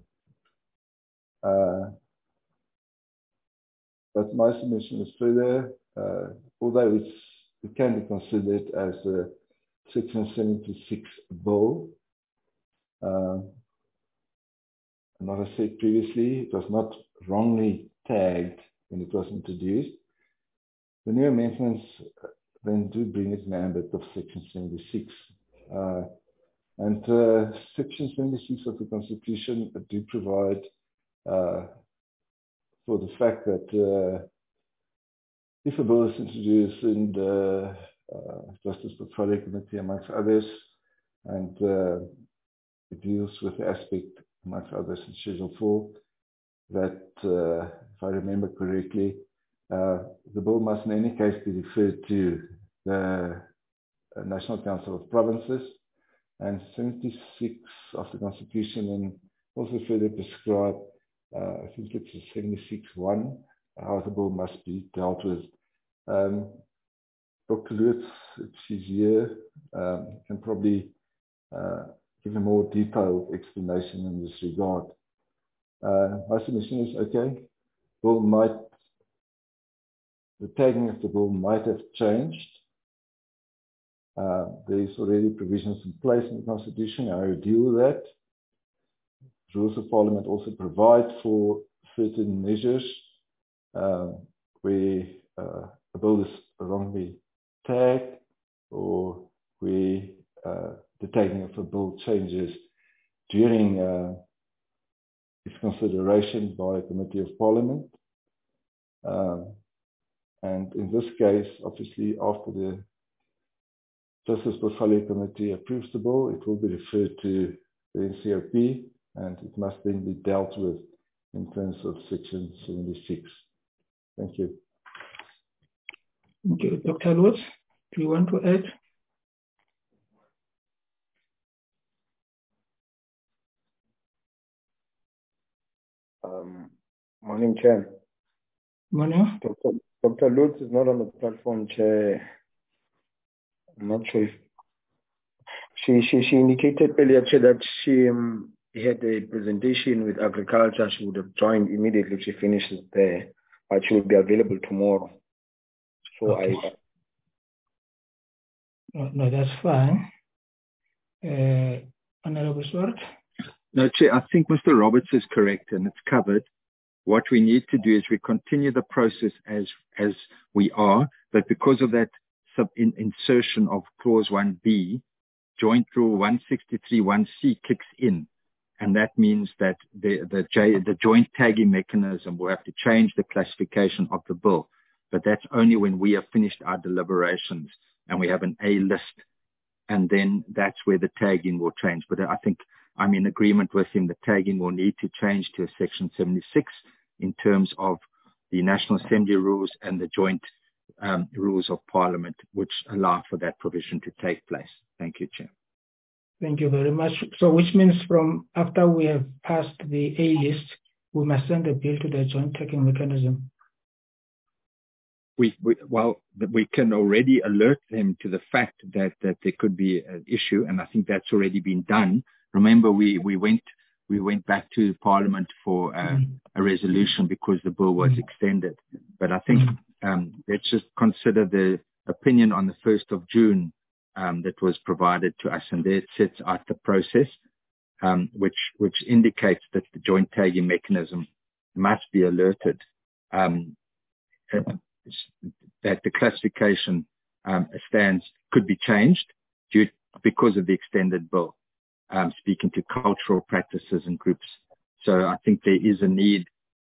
But my submission is further, although it can be considered as a Section 76 bill, and as I said previously, it was not wrongly tagged when it was introduced. The new amendments then do bring it in the ambit of Section 76. And Section 76 of the Constitution do provide for the fact that if a bill is introduced in the Justice Portfolio Committee, amongst others, and it deals with the aspect, amongst others, in Schedule 4, that, if I remember correctly, the bill must in any case be referred to the National Council of Provinces, and 76 of the Constitution, and also further prescribe, I think it's 76(1), how the bill must be dealt with. Dr. Lutz, she's here, can probably give a more detailed explanation in this regard. My submission is, okay, the tagging of the bill might have changed. There is already provisions in place in the Constitution how to deal with that. Rules of Parliament also provide for certain measures where a bill is wrongly tagged, or where the tagging of a bill changes during its consideration by a Committee of Parliament. And in this case, obviously, after the Justice Portfolio Committee approves the bill, it will be referred to the NCOP, and it must then be dealt with in terms of Section 76. Thank you. Thank you. Dr. Lutz, do you want to add? Morning, Chair. Morning. Dr. Lutz is not on the platform, Chair. I'm not sure if she indicated earlier, Chair, that she had a presentation with agriculture. She would have joined immediately if she finishes there, but she will be available tomorrow. So okay. No, that's fine. Honorable Swart? No, Chair, I think Mr. Roberts is correct and it's covered. What we need to do is we continue the process as we are, but because of that insertion of Clause 1B, Joint Rule 163(1)(c) kicks in. And that means that the joint tagging mechanism will have to change the classification of the bill. But that's only when we have finished our deliberations and we have an A list. And then that's where the tagging will change. But I think I'm in agreement with him. The tagging will need to change to a Section 76 in terms of the National Assembly rules and the joint rules of Parliament, which allow for that provision to take place. Thank you, Chair. Thank you very much. So which means from after we have passed the A list, we must send a bill to the joint tagging mechanism. We can already alert them to the fact that there could be an issue, and I think that's already been done. Remember, we went back to Parliament for a resolution because the bill was extended. But I think let's just consider the opinion on the 1st of June that was provided to us, and there it sets out the process, which indicates that the joint tagging mechanism must be alerted. That the classification stands could be changed because of the extended bill, speaking to cultural practices and groups. So I think there is a need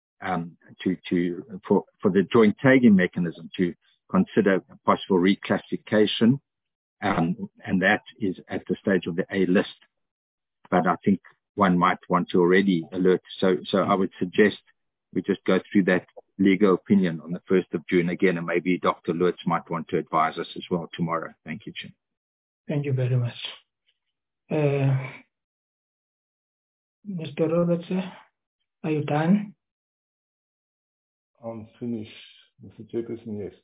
for the joint tagging mechanism to consider a possible reclassification, and that is at the stage of the A list. But I think one might want to already alert. So I would suggest we just go through that legal opinion on the 1st of June again, and maybe Dr. Lutz might want to advise us as well tomorrow. Thank you, Chair. Thank you very much. Mr. Roberts, are you done? I'm finished, Mr. Chairperson, yes.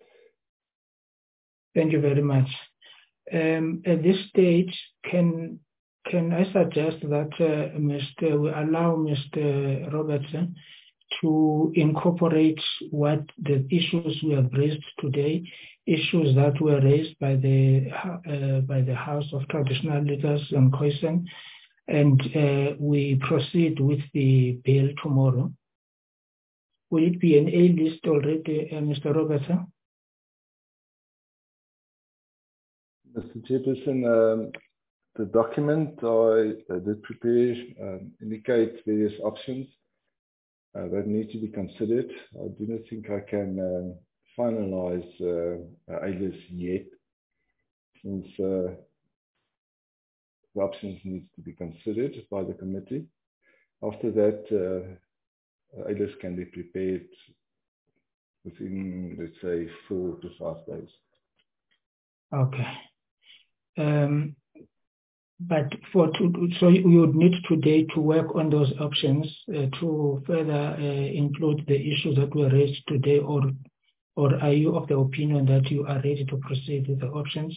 Thank you very much. At this stage, can I suggest that we allow Mr. Robertson to incorporate what the issues we have raised today, issues that were raised by the House of Traditional Leaders and Khoisan, and we proceed with the bill tomorrow. Will it be an A list already, Mr. Robertson? Mr. Chairperson, the document I did prepare indicates various options that need to be considered. I do not think I can finalize a list yet, since the options need to be considered by the committee. After that, a list can be prepared within, let's say, 4 to 5 days. Okay. But so you would need today to work on those options to further include the issues that were raised today, or are you of the opinion that you are ready to proceed with the options?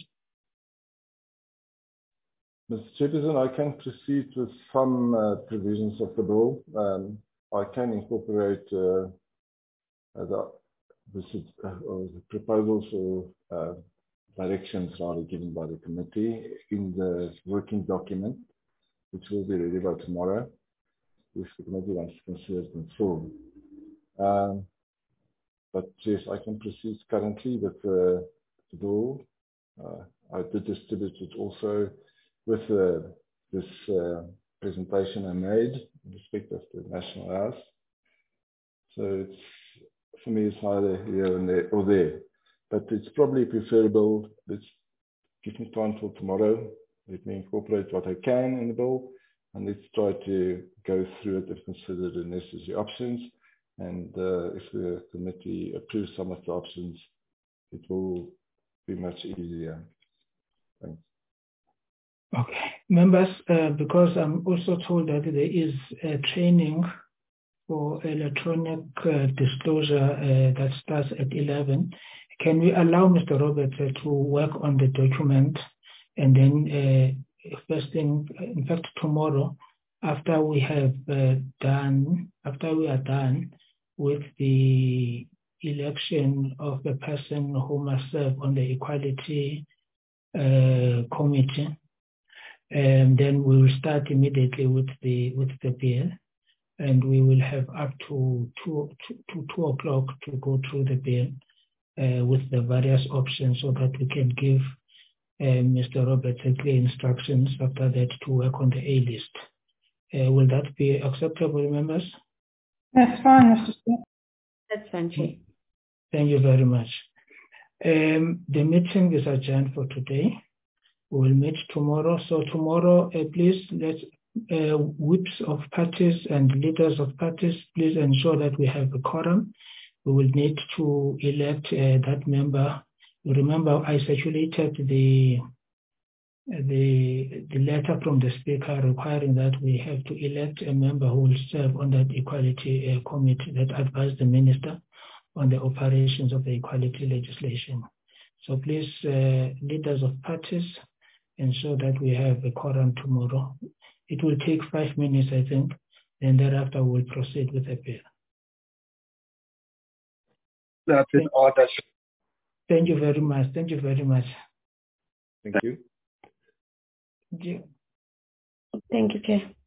Mr. Chairperson, I can proceed with some provisions of the bill. I can incorporate the proposals or directions rather given by the committee in the working document, which will be ready by tomorrow, if the committee wants to consider it in full. But yes, I can proceed currently with the bill. I did distribute it also with this presentation I made in respect of the National House. So for me, it's either here and there or there. But it's probably preferable. Let's give me time till tomorrow. Let me incorporate what I can in the bill, and let's try to go through it and consider the necessary options. And if the committee approves some of the options, it will be much easier. Thanks. Okay. Members, because I'm also told that there is a training for electronic disclosure that starts at 11. Can we allow Mr. Roberts to work on the document, and then first thing, in fact, tomorrow, after we are done with the election of the person who must serve on the Equality Committee, Then we will start immediately with the bill, and we will have up to 2 o'clock to go through the bill with the various options, so that we can give Mr. Roberts clear instructions after that to work on the A list. Will that be acceptable, members? That's fine, Mr. Chair. That's fine, Chair. Thank you very much. The meeting is adjourned for today. We will meet tomorrow. So tomorrow, please, let's whips of parties and leaders of parties, please ensure that we have a quorum. We will need to elect that member. You remember, I circulated the letter from the Speaker requiring that we have to elect a member who will serve on that equality committee that advised the Minister on the operations of the equality legislation. So please, leaders of parties, ensure that we have a quorum tomorrow. It will take 5 minutes, I think, and thereafter we'll proceed with the bill. That's in order. Thank you very much. Thank you very much. Thank you. Thank you. Thank you, Chair.